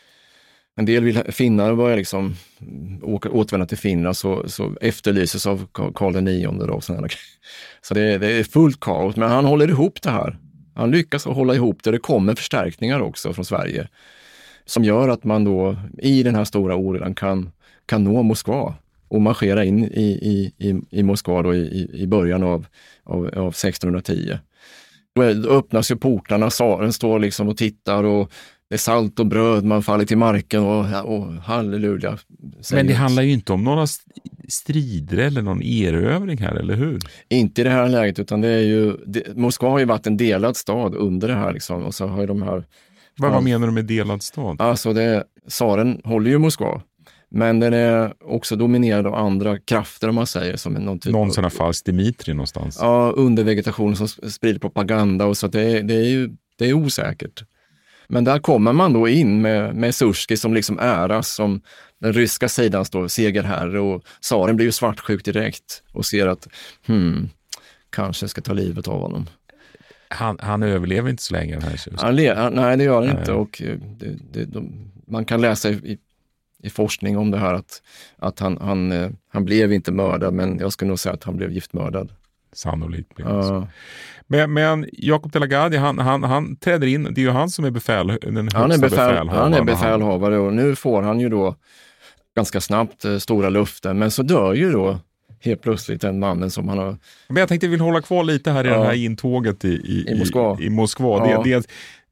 En del vill, finnar börjar liksom åka, återvända till Finland så, så efterlyses av Karl den nionde då. Så det, det är fullt kaos, men han håller ihop det här. Han lyckas hålla ihop det. Det kommer förstärkningar också från Sverige som gör att man då i den här stora oredan kan, kan nå Moskva och marschera in i, i, i, i Moskva då i, i början av, av, av sextonhundratio. Då öppnas ju portarna, tsaren står liksom och tittar och det är salt och bröd, man faller till marken och, och halleluja. Men det handlar ju inte om några strider eller någon erövring här, eller hur? Inte i det här läget, utan det är ju, det, Moskva har ju varit en delad stad under det här liksom, och så har ju de här... Vad, vad menar du med delad stad? Alltså det, tsaren håller ju Moskva, men den är också dominerad av andra krafter om man säger. Som någon typ någon av, sån här falsk Dimitri någonstans. Ja, undervegetation som sprider propaganda och så att det är, det är ju det är osäkert. Men där kommer man då in med, med Surski som liksom äras som den ryska sidan står segerherre och tsaren blir ju svartsjuk direkt och ser att hmm, kanske ska ta livet av honom. Han, han överlever inte så länge den här han le, han, Nej, det gör han inte och det, det, de, man kan läsa i, i forskning om det här att, att han, han, han blev inte mördad, men jag skulle nog säga att han blev giftmördad. Sannolikt. Ja. Men, men Jakob de la Gardie, han, han, han träder in, det är ju han som är befäl, den högsta han är befäl, befälhavaren. Han är befälhavare och nu får han ju då ganska snabbt eh, stora luften, men så dör ju då helt plötsligt den mannen som han har... Men jag tänkte jag vill hålla kvar lite här i ja. det här intåget i, i, I Moskva. I, i Moskva. Ja. Det, det,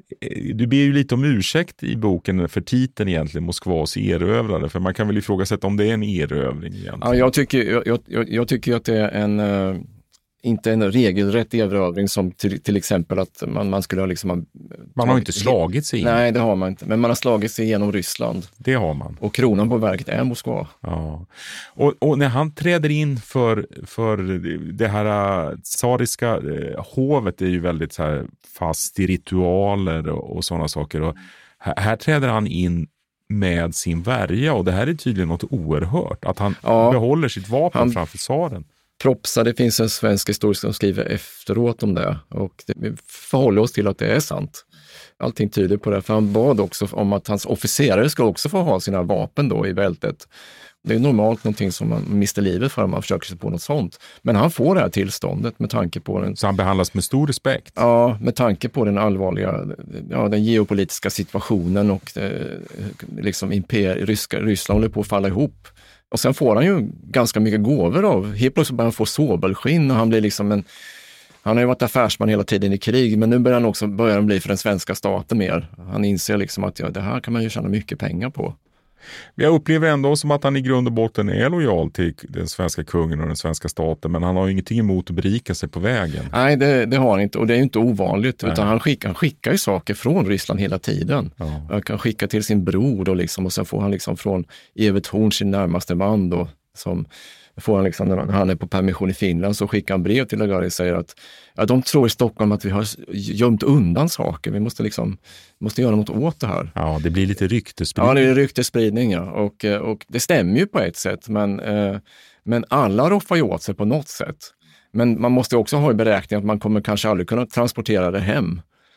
du ber ju lite om ursäkt i boken för titeln egentligen, Moskvas erövrare, för man kan väl ifrågasätta om det är en erövring egentligen. Ja, jag tycker, jag, jag, jag tycker att det är en... Uh, inte en regelrätt erövring som till, till exempel att man, man skulle ha liksom... Man har inte slagit sig in. Nej, det har man inte. Men man har slagit sig genom Ryssland. Det har man. Och kronan på verket är Moskva. Ja. Och, och när han träder in för, för det här tsariska eh, hovet är ju väldigt så här fast i ritualer och, och sådana saker. Och här, här träder han in med sin värja och det här är tydligen något oerhört. Att han ja, behåller sitt vapen han... framför tsaren. Propsa, det finns en svensk historiker som skriver efteråt om det och det, vi förhåller oss till att det är sant. Allting tyder på det, för han bad också om att hans officerare ska också få ha sina vapen då i bältet. Det är normalt någonting som man mister livet för om man försöker sig på något sånt. Men han får det här tillståndet med tanke på den... Så han behandlas med stor respekt? Ja, med tanke på den allvarliga, ja, den geopolitiska situationen och det, liksom imper, ryska, Ryssland håller på att falla ihop. Och sen får han ju ganska mycket gåvor av. Helt plötsligt börjar han få sobelskinn och han blir liksom en... Han har ju varit affärsman hela tiden i krig, men nu börjar han också börjar han bli för den svenska staten mer. Han inser liksom att ja, det här kan man ju tjäna mycket pengar på. Jag upplever ändå som att han i grund och botten är lojal till den svenska kungen och den svenska staten, men han har ju ingenting emot att berika sig på vägen. Nej, det, det har han inte och det är ju inte ovanligt, Nej. utan han skickar, han skickar ju saker från Ryssland hela tiden. Ja. Han kan skicka till sin bror då liksom, och sen får han liksom från Evert Horn, sin närmaste man då, som får han liksom, när han är på permission i Finland så skickar han brev till Lagarde och säger att ja, de tror i Stockholm att vi har gömt undan saker. Vi måste liksom måste göra något åt det här. Ja, det blir lite ryktespridning. Ja, det är ryktespridning, ja. Och, och det stämmer ju på ett sätt, men, eh, men alla roffar ju åt sig på något sätt. Men man måste också ha i beräkning att man kommer kanske aldrig kunna transportera det hem.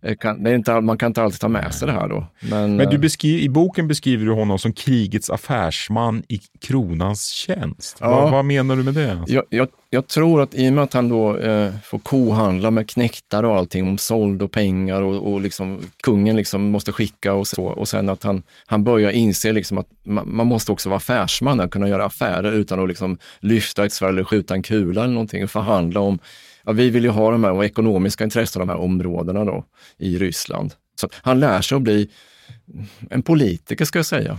Det kan, det är inte, man kan inte alltid ta med sig det här då. Men, Men du beskriver, i boken beskriver du honom som krigets affärsman i kronans tjänst. Ja. Vad, vad menar du med det? Jag, jag, jag tror att i och med att han då eh, får kohandla med knektar och allting om såld och pengar och, och liksom, kungen liksom måste skicka och så. Och sen att han, han börjar inse liksom att man, man måste också vara affärsman att kunna göra affärer utan att liksom lyfta ett svärd eller skjuta en kula eller någonting och förhandla om. Ja, vi vill ju ha de här ekonomiska intressen av de här områdena då i Ryssland. Så han lär sig att bli en politiker, ska jag säga.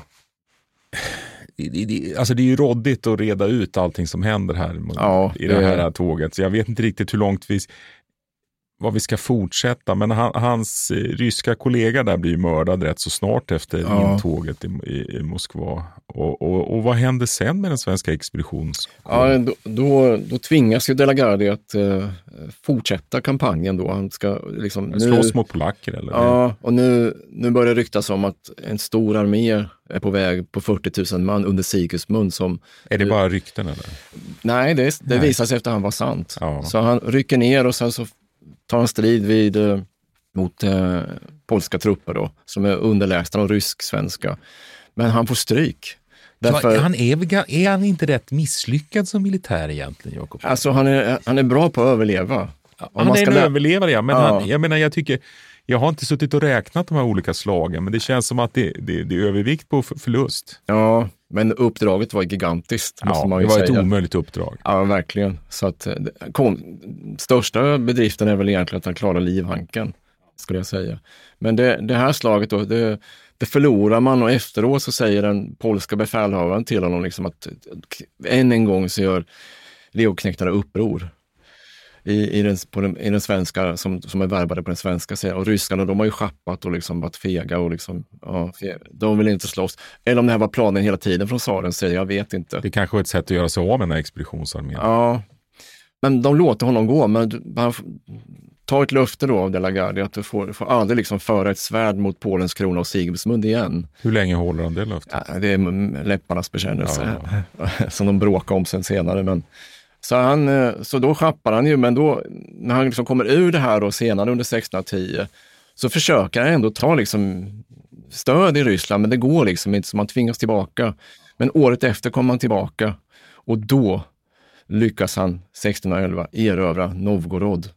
Alltså det är ju råddigt att reda ut allting som händer här ja, i det här, här tåget. Så jag vet inte riktigt hur långt vi, vad vi ska fortsätta. Men han, hans ryska kollega där blir mördad rätt så snart efter ja. intåget i, i, i Moskva. Och, och, och vad händer sen med den svenska expeditions? Ja, då, då, då tvingas ju De la Gardie att uh, fortsätta kampanjen då. Han ska liksom... Nu, slåss mot polacker eller? Ja, och nu, nu börjar det ryktas om att en stor armé är på väg på fyrtio tusen man under Sigismund som... Är det bara rykten eller? Nej, det, det visar sig efter han var sant. Ja. Så han rycker ner och sen så tar han strid vid, uh, mot uh, polska trupper då, som är underlägsna och rysk-svenska. Men han får stryk. Därför, han är, är han inte rätt misslyckad som militär egentligen, Jakob? Alltså han är, han är bra på att överleva. Om han man ska är en lä- överlevare, ja. Men ja. Han, jag menar, jag tycker, jag har inte suttit och räknat de här olika slagen, men det känns som att det, det, det är övervikt på förlust. Ja, men uppdraget var gigantiskt. Ja, måste man ju det var säga. Ett omöjligt uppdrag. Ja, verkligen. Så att, kon, största bedriften är väl egentligen att han klarar livhanken, skulle jag säga. Men det, det här slaget då, det, det förlorar man och efteråt så säger den polska befälhavaren till honom liksom att än en gång så gör legoknektarna uppror i, i, den, på den, i den svenska, som, som är värvade på den svenska sidan. Och ryskarna, de har ju schappat och liksom varit fega och liksom, ja, fega. De vill inte slåss. Eller om det här var planen hela tiden från tsarens sida, jag vet inte. Det kanske är ett sätt att göra sig av med den här expeditionsarmén. Ja, men de låter honom gå, men han tar ett löfte då av De la Gardie att du får, du får aldrig liksom föra ett svärd mot Polens krona och Sigismund igen. Hur länge håller han det löftet? Ja, det är läpparnas bekännelse ja. som de bråkar om sen senare. Men, så, han, så då schappar han ju, men då när han liksom kommer ur det här och senare under sextonhundratio så försöker han ändå ta liksom stöd i Ryssland, men det går liksom inte, så man tvingas tillbaka. Men året efter kommer han tillbaka och då lyckas han sextonhundraelva erövra Novgorod.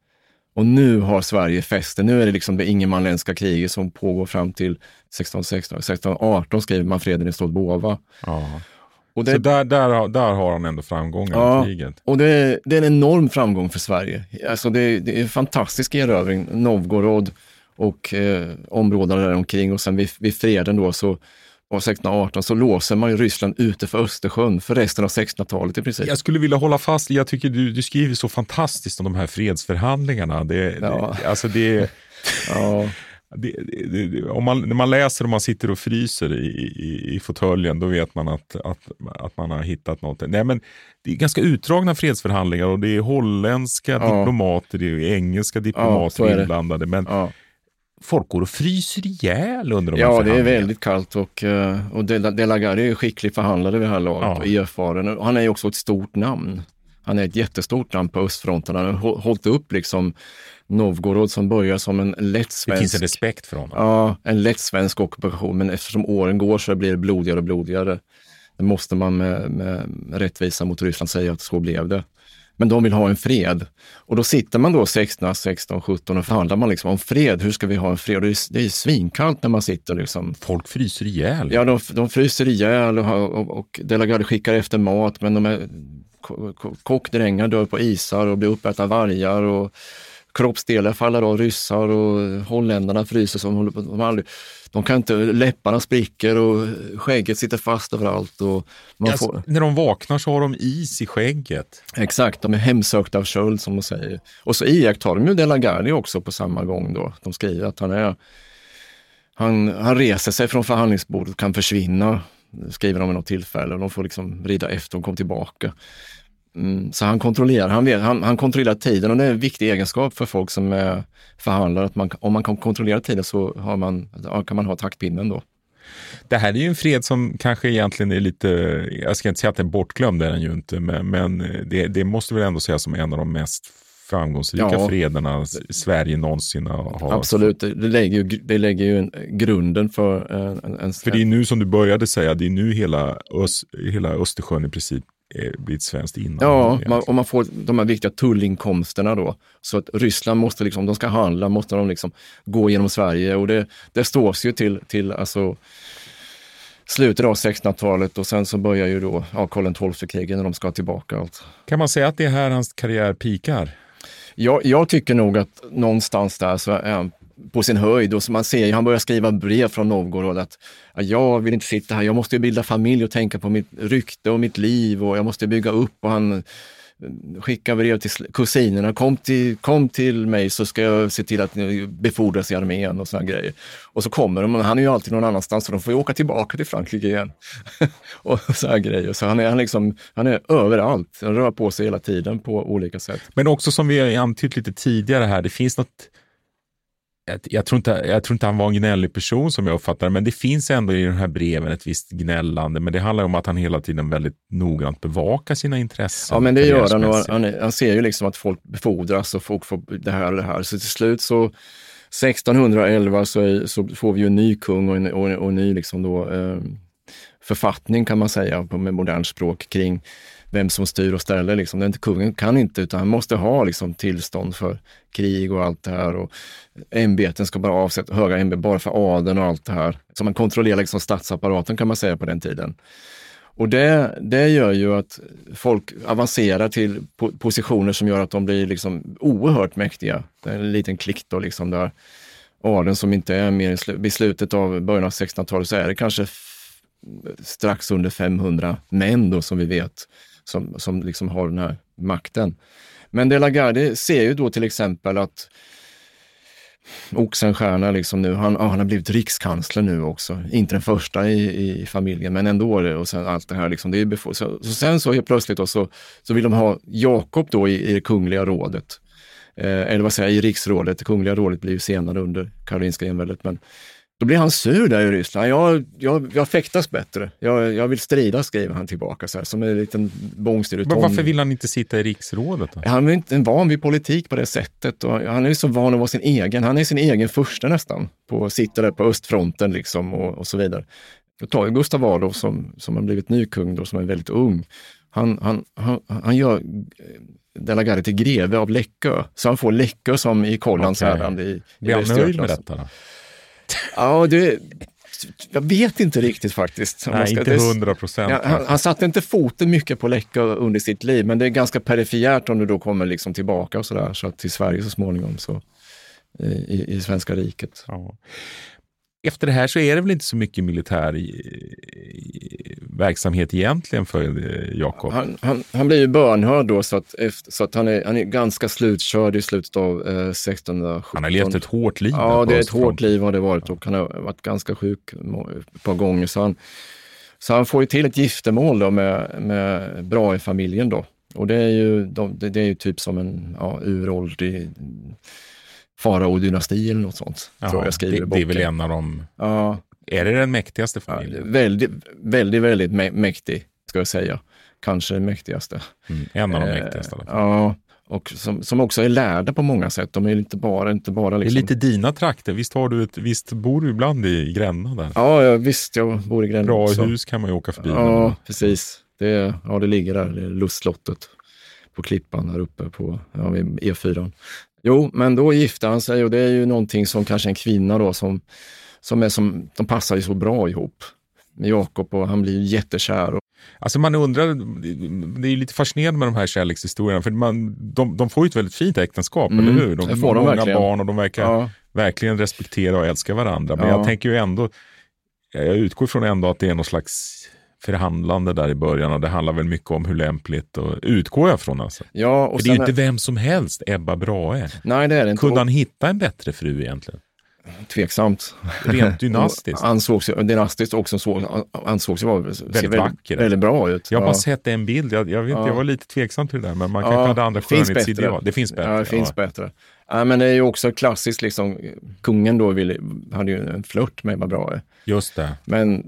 Och nu har Sverige fäste. Nu är det liksom det ingermanländska kriget som pågår fram till sexton sexton. sexton arton skriver man freden i Stolbova. Ja. Och det, så där, där, där har han ändå framgångar ja, i kriget. Och det, det är en enorm framgång för Sverige. Alltså det, det är en fantastisk erövring. Novgorod och eh, områdena där omkring. Och sen vid, vid freden då så av sexton arton så låser man ju Ryssland ute för Östersjön för resten av sextonhundratalet i princip. Jag skulle vilja hålla fast, jag tycker du, du skriver så fantastiskt om de här fredsförhandlingarna. Det, ja. det, alltså det, ja. det, det, det, om man, när man läser och man sitter och fryser i, i, i fåtöljen, då vet man att, att, att man har hittat något. Nej, men det är ganska utdragna fredsförhandlingar och det är holländska ja. diplomater, det är engelska diplomater ja, inblandade, men ja. folk går och fryser ihjäl under de här Ja, det är väldigt kallt och, och De la Gardie är skicklig förhandlare vid det här laget ja. och erfaren. Han är ju också ett stort namn. Han är ett jättestort namn på östfronten. Han har hållit upp liksom Novgorod som börjar som en lätt svensk... Det finns en respekt för honom. Ja, en lätt svensk ockupation, men eftersom åren går så blir det blodigare och blodigare. Det måste man med, med rättvisa mot Ryssland säga att så blev det. Men de vill ha en fred. Och då sitter man då sexton, sexton, sjutton och förhandlar man liksom om fred. Hur ska vi ha en fred? Och det är, det är svinkallt när man sitter liksom. Folk fryser ihjäl. Ja, de, de fryser ihjäl och, och, och De la Gardie skickar efter mat. Men de är kockdrängar dör på isar och blir uppätna vargar och kroppsdelar faller av ryssar och holländarna fryser som håller på. De, aldrig, de kan inte, läpparna spricker och skägget sitter fast överallt. Och man alltså, får... När de vaknar så har de is i skägget. Exakt, de är hemsökta av köld som de säger. Och så iakttar de ju De la Gardie också på samma gång då. De skriver att han är han, han reser sig från förhandlingsbordet och kan försvinna, skriver de vid något tillfälle. Och de får liksom rida efter och komma tillbaka. Mm, så han kontrollerar, han, vet, han, han kontrollerar tiden och det är en viktig egenskap för folk som är förhandlare. Att man, om man kan kontrollera tiden så har man, kan man ha taktpinnen då. Det här är ju en fred som kanske egentligen är lite, jag ska inte säga att den är bortglömd, är den ju inte, men, men det, det måste väl ändå sägas som en av de mest framgångsrika Ja. frederna Sverige någonsin har. Absolut, det lägger ju, det lägger ju en, grunden för en, en... För det är nu som du började säga, det är nu hela, Ös, hela Östersjön i princip blir ett svenskt innanhav. Ja, man, och man får de här viktiga tullinkomsterna då. Så att Ryssland måste liksom, de ska handla, måste de liksom gå genom Sverige. Och det, det stås ju till, till alltså, slutet av sextonhundratalet och sen så börjar ju då ja, Karl den tolfte-krigen när de ska tillbaka. Allt. Kan man säga att det är här hans karriär pikar? Jag, jag tycker nog att någonstans där så är han på sin höjd och som man ser, han börjar skriva brev från Novgorod att ja, jag vill inte sitta här, jag måste bilda familj och tänka på mitt rykte och mitt liv och jag måste bygga upp och han skickar brev till kusinerna, kom till, kom till mig så ska jag se till att ni befordras i armén och såna grejer. Och så kommer de, han är ju alltid någon annanstans så de får ju åka tillbaka till Frankrike igen. och såna grejer. Så han är, han, liksom, han är överallt, han rör på sig hela tiden på olika sätt. Men också som vi har antytt lite tidigare här, det finns något. Jag tror, inte, jag tror inte han var en gnällig person som jag uppfattar, men det finns ändå i de här breven ett visst gnällande, men det handlar om att han hela tiden väldigt noggrant bevakar sina intressen. Ja, men det gör han och han, han ser ju liksom att folk befordras och folk får det här och det här. Så till slut så sextonhundraelva så, så får vi ju en ny kung och en, och, och en ny liksom då, eh, författning kan man säga på med modernt språk kring vem som styr och ställer. Liksom. Den kungen kan inte, utan han måste ha liksom, tillstånd för krig och allt det här. Och ämbeten ska bara avsätta, höga ämbeten bara för adeln och allt det här. Så man kontrollerar liksom, statsapparaten kan man säga på den tiden. Och det, det gör ju att folk avancerar till po- positioner som gör att de blir liksom, oerhört mäktiga. Det är en liten klick då liksom där adeln som inte är mer i sl- i slutet av början av sextonhundratalet så är det kanske f- strax under femhundra män då som vi vet. Som, som liksom har den här makten. Men de la Gardie ser ju då till exempel att Oxenstierna liksom nu, han, oh, han har blivit rikskansler nu också. Inte den första i, i familjen, men ändå och sen allt det här liksom, det är befo- så, så sen så helt plötsligt då, så, så vill de ha Jakob då i, i det kungliga rådet. Eh, eller vad säger jag, i riksrådet. Det kungliga rådet blir ju senare under Karolinska enväldet, men då blir han sur där i Ryssland. Jag, jag, jag fäktas bättre. Jag, jag vill strida, skriver han tillbaka. Så här, som en liten bångstyrig ton. Varför vill han inte sitta i riksrådet då? Han är inte van vid politik på det sättet. Och han är så van att vara sin egen. Han är sin egen första nästan. På, sitter där på östfronten liksom och, och så vidare. Då tar ju Gustav Adolf som, som har blivit ny kung då, som är väldigt ung. Han, han, han, han gör de la Gardie till greve av Läckö. Så han får Läckö som i Kollands okay. härland. I, Blir han nöjd med detta då? Ja, det, jag vet inte riktigt faktiskt. Nej, ska, inte hundra procent. Ja, han, han satte inte foten mycket på Läckö under sitt liv, men det är ganska perifert om du då kommer liksom tillbaka och sådär, så att till Sverige så småningom så, i, i svenska riket. Ja. Efter det här så är det väl inte så mycket militär i, i, verksamhet egentligen för Jakob? Han, han, han blir ju bönhörd då så att, efter, så att han, är, han är ganska slutkörd i slutet av eh, sextonhundrasjutton. Han har levt ett hårt liv. Ja, det är ett hårt liv har det varit och han har varit ganska sjuk ett par gånger. Så han, så han får ju till ett giftermål då med, med Brahe-familjen då. Och det är ju, de, det, det är ju typ som en ja, uråldrig farao-dynasti eller något sånt. Jaha, tror jag skriver det, det är väl en av dem. Ja. Är det den mäktigaste familjen? Ja, väldigt, väldigt, väldigt mä- mäktig ska jag säga. Kanske den mäktigaste. Mm, en av de eh, mäktigaste. Ja, och som, som också är lärda på många sätt. De är inte bara, inte bara liksom... Det är lite dina trakter. Visst, har du ett, visst bor du ibland i Gränna där? Ja, ja visst. Jag bor i Gränna Bra också. hus kan man ju åka förbi. Ja, med. precis. Det, ja, det ligger där. Det är lustslottet på klippan där uppe på ja, vid E fyra. Jo, men då gifte han sig och det är ju någonting som kanske en kvinna då som, som är som, de passar ju så bra ihop med Jakob och han blir ju jättekär. Och... Alltså man undrar, det är ju lite fascinerande med de här kärlekshistorierna för man, de, de får ju ett väldigt fint äktenskap, mm, eller hur? De får många verkligen. barn och de verkar ja. verkligen respektera och älska varandra. Men ja. jag tänker ju ändå, jag utgår från ändå att det är någon slags förhandlande där i början och det handlar väl mycket om hur lämpligt och utgår jag från alltså. Ja, och för det är ju inte vem som helst Ebba Brahe. Nej, det är det inte. Kunde han hitta en bättre fru egentligen? Tveksamt. Rent dynastiskt. Ansågs dynastiskt också så, ansågs ju vara väldigt, väldigt vacker. Väldigt bra ut. Jag har ja. bara sett en bild. Jag, jag, vet, ja. jag var lite tveksam till det där men man kan ja, hade andra skönhetsideal. Det finns bättre. Ja, det finns ja. bättre. Ja, men det är ju också klassiskt liksom, kungen då ville, hade ju en flört med Ebba Brahe. Just det. Men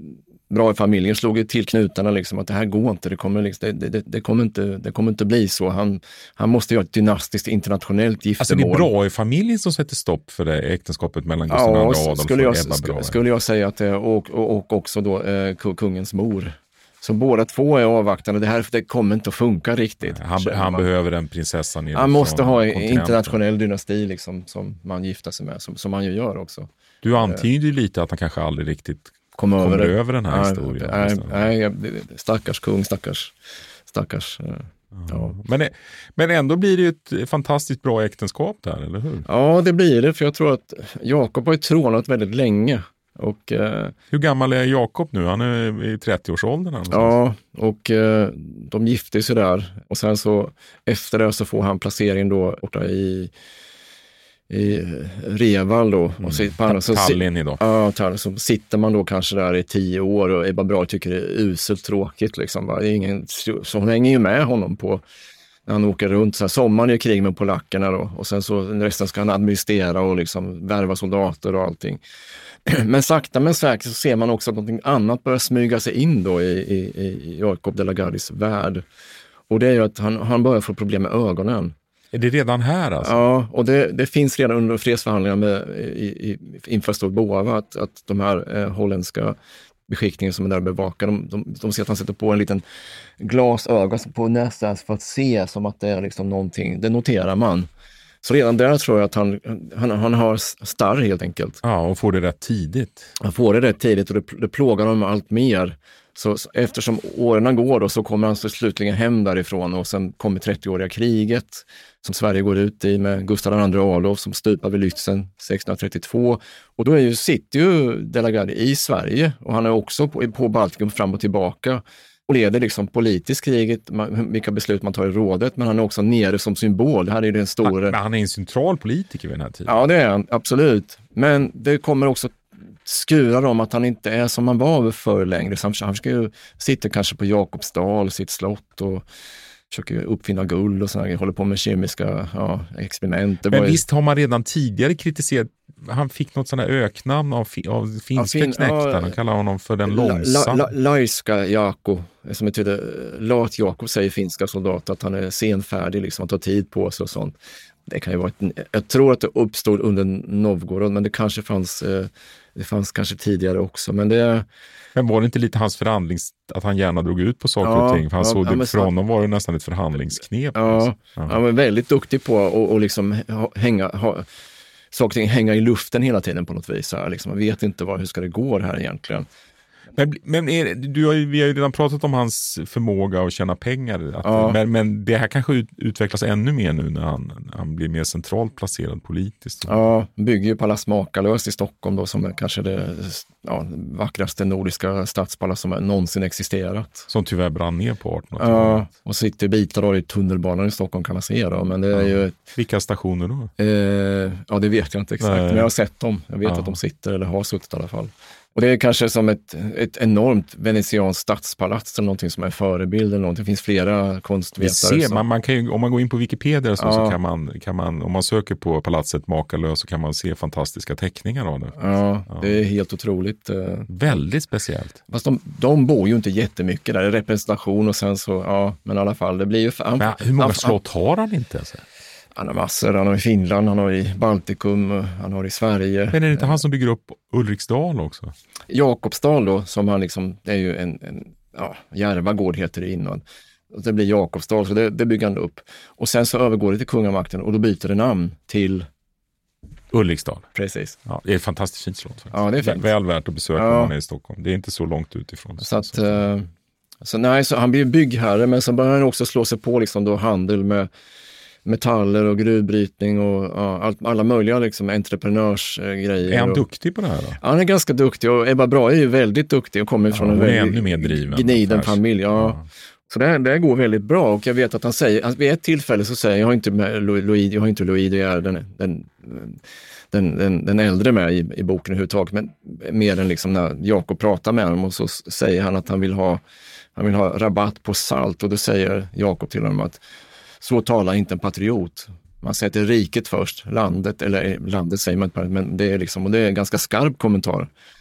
bra i familjen slog ju till knutarna liksom, att det här går inte, det kommer, liksom, det, det, det kommer, inte, det kommer inte bli så. Han, han måste göra ett dynastiskt internationellt giftermål. Alltså det är bra i familjen som sätter stopp för det äktenskapet mellan Gustav ja, Adolf och skulle jag, Ebba Brahe. Skulle jag säga att det, och, och, och också då eh, kungens mor. Så båda två är avvaktande. Det här det kommer inte att funka riktigt. Han, han behöver en prinsessan. Han måste ha en internationell dynasti liksom, som man gifter sig med, som, som han ju gör också. Du antyder ju lite att han kanske aldrig riktigt kommer över, kommer över den här nej, historien. Nej, nej, stackars kung, stackars, stackars ja. Ja. Men, men ändå blir det ju ett fantastiskt bra äktenskap där, eller hur? Ja, det blir det, för jag tror att Jakob har ju tronat väldigt länge. Och, eh, hur gammal är Jakob nu? Han är i trettioårsåldern. Alltså. Ja, och eh, de gifte sig där. Och sen så efter det så får han placering då borta i, i Reval då. Mm. Och så, på, så, Tallinn idag. Ja, Tallinn. Så sitter man då kanske där i tio år och Ebba Brahe tycker det är uselt tråkigt. Liksom, va? Det är ingen, så hon hänger ju med honom på när han åker runt. Så här, sommaren är krig med polackerna då. Och sen så resten ska han administrera och liksom värva soldater och allting. Men sakta men säkert så ser man också att något annat börjar smyga sig in då i, i, i Jacob de la Gardis värld. Och det är ju att han, han börjar få problem med ögonen. Är det redan här alltså? Ja, och det, det finns redan under fredsförhandlingarna med, i, i, inför Stor Boava att, att de här eh, holländska beskickningen som är där och bevakar, de, de, de ser att han sätter på en liten glasöga på näsan för att se som att det är liksom någonting, det noterar man. Så redan där tror jag att han, han, han har starr helt enkelt. Ja, och får det rätt tidigt. Han får det rätt tidigt och det, det plågar honom allt mer. Så, så eftersom åren går då så kommer han så slutligen hem därifrån och sen kommer trettioåriga kriget som Sverige går ut i med Gustav den andre Adolf som stupar vid Lützen sextonhundratrettiotvå. Och då är ju, sitter ju de la Gardie i Sverige och han är också på, på Baltikum fram och tillbaka. Och leder liksom politiskt kriget, vilka beslut man tar i rådet, men han är också nere som symbol. Det här är den stora... Han, han är en central politiker vid den här tiden. Ja, det är han, absolut. Men det kommer också skurar om att han inte är som han var förr längre. Så han, han ska ju sitta kanske på Jakobsdal, sitt slott och försöker uppfinna guld och sådär, håller på med kemiska ja, experiment. Men var ju... visst har man redan tidigare kritiserat, han fick något sådana öknamn av, av finska ja, fin, knäkten, ja, de kallar honom för den långsam. La, la, Laiska Jako, som betyder lat Jakob, säger finska soldater, att han är senfärdig, liksom, att ta tid på sig och sånt. Det kan ju vara ett, jag tror att det uppstod under Novgorod, men det kanske fanns, eh, det fanns kanske tidigare också, men det... Men var det inte lite hans förhandlings... att han gärna drog ut på saker ja, och ting? För han ja, såg ja, det, för honom var det nästan ett förhandlingsknep. Ja, alltså. ja. Han var väldigt duktig på att och liksom hänga, ha, saker och ting hänga i luften hela tiden på något vis. Så här, liksom. Man vet inte vad, hur ska det gå det här egentligen. Men, men är, du har ju, vi har ju redan pratat om hans förmåga att tjäna pengar. Att, ja. men, men det här kanske ut, utvecklas ännu mer nu när han, han blir mer centralt placerad politiskt. Ja, bygger ju Palats Makalös i Stockholm då, som är kanske det ja, vackraste nordiska stadspalats som någonsin existerat. Som tyvärr brann ner på artonhundratalet. Ja, och sitter bitar i tunnelbanan i Stockholm kan man se då. Men det är ja. ju ett, Vilka stationer då? Eh, ja, det vet jag inte exakt. Nej. Men jag har sett dem. Jag vet ja. att de sitter eller har suttit i alla fall. Och det är kanske som ett, ett enormt venetianskt stadspalats eller någonting som är förebild eller någonting. Det finns flera konstvetare. Ser, man, man kan ju, om man går in på Wikipedia så, ja. så kan, man, kan man, om man söker på palatset Makalös så kan man se fantastiska teckningar av det. Ja, ja. Det är helt otroligt. Väldigt speciellt. Fast de, de bor ju inte jättemycket där. Det är representation och sen så, ja, men i alla fall, det blir ju... Han, men hur många han, slott har han inte? Alltså? Han har massor. Han har i Finland, han har i Baltikum, han har i Sverige. Men är det inte han som bygger upp Ulriksdal också? Jakobsdal då, som han liksom, det är ju en, en ja, Järva gård heter det innan. Det blir Jakobsdal, så det, det bygger han upp. Och sen så övergår det till kungamakten och då byter det namn till Ulriksdal. Precis. Ja, det är ett fantastiskt fint slott. Ja, det är fint. Väl värt att besöka ja. när man är i Stockholm. Det är inte så långt utifrån. Så att, så, så nej, så han blir byggherre, men så börjar han också slå sig på liksom då handel med metaller och gruvbrytning och ja, all, alla möjliga liksom, entreprenörsgrejer. Är han och, duktig på det här då? Ja, han är ganska duktig och Ebba Brahe är ju väldigt duktig och kommer ja, från en väldigt gniden familj. Ja. Ja. Så det, det går väldigt bra och jag vet att han säger, att vid ett tillfälle så säger jag har inte Louis, jag har inte Louis, det är den, den, den, den, den äldre med i, i boken överhuvudtaget, men mer än liksom när Jakob pratar med honom och så säger han att han vill ha, han vill ha rabatt på salt och då säger Jakob till honom att så talar inte en patriot. Man sätter riket först, landet, eller landet säger man inte, men det är liksom, och det är en ganska skarp kommentar.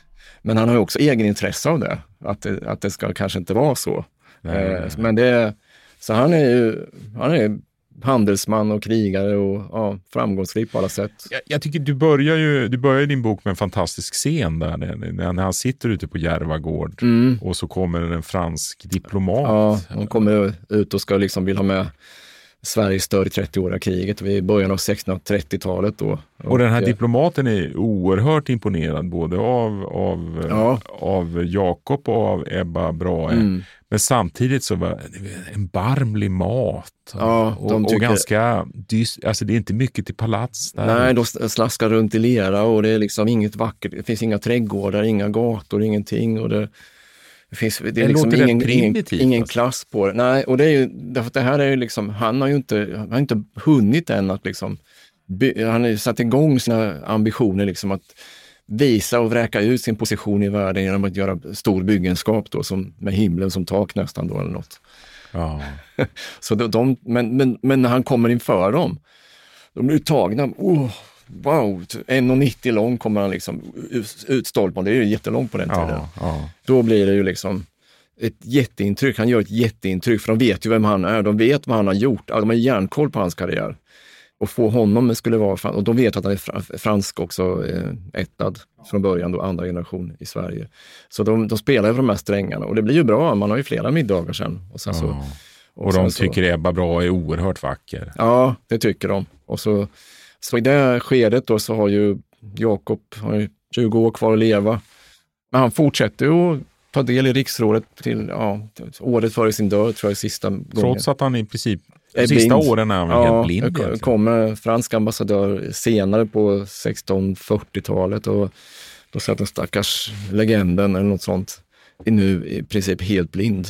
Men han har ju också egen intresse av det. Att det, att det ska kanske inte vara så. Eh, men det, så han är ju han är handelsman och krigare och ja, framgångsrik på alla sätt. Jag, jag tycker du börjar ju du börjar din bok med en fantastisk scen där när, när han sitter ute på Järvagård mm. och så kommer en fransk diplomat. Ja, han kommer ut och ska liksom vill ha med Sveriges stöd i trettioåriga kriget vid början av sextonhundratrettiotalet då. Och, och den här diplomaten är oerhört imponerad både av, av, ja. av Jakob och av Ebba Brahe. Mm. Men samtidigt så var det en barmlig mat. Ja, och, och, tycker... och ganska dyst, alltså det är inte mycket till palats där. Nej, de slaskar runt i lera och det är liksom inget vackert. Det finns inga trädgårdar, inga gator, ingenting och det Det finns det är det liksom ingen, ingen, ingen klass på det. Nej, och det är ju därför att det här är ju liksom han har ju inte han har inte hunnit än att liksom by, han har ju satt igång sina ambitioner liksom att visa och vräka ut sin position i världen genom att göra stor byggenskap då som med himlen som tak nästan då eller något. Ja. Så de, de men men men när han kommer inför dem de blir tagna. Oh, wow, en komma nittio lång kommer han liksom utstolpad. Det är ju jättelångt på den tiden. Ja, ja. Då blir det ju liksom ett jätteintryck. Han gör ett jätteintryck för de vet ju vem han är. De vet vad han har gjort. De har järnkoll på hans karriär. Och få honom skulle vara, och de vet att han är fransk också, eh, ättad från början då, andra generation i Sverige. Så de, de spelar ju på de här strängarna och det blir ju bra. Man har ju flera middagar sen. Och, sen ja. så, och, och de tycker så, Ebba Brahe är oerhört vacker. Ja, det tycker de. Och så Så i det skedet då så har ju Jakob har ju tjugo år kvar att leva. Men han fortsätter ju att ta del i riksrådet till ja, året före sin död tror jag sista gången. Trots att han i princip de sista blind. åren är han ja, helt blind. Ja, kommer fransk ambassadör senare på sextonhundrafyrtiotalet och då satt en stackars legenden eller något sånt är nu i princip helt blind.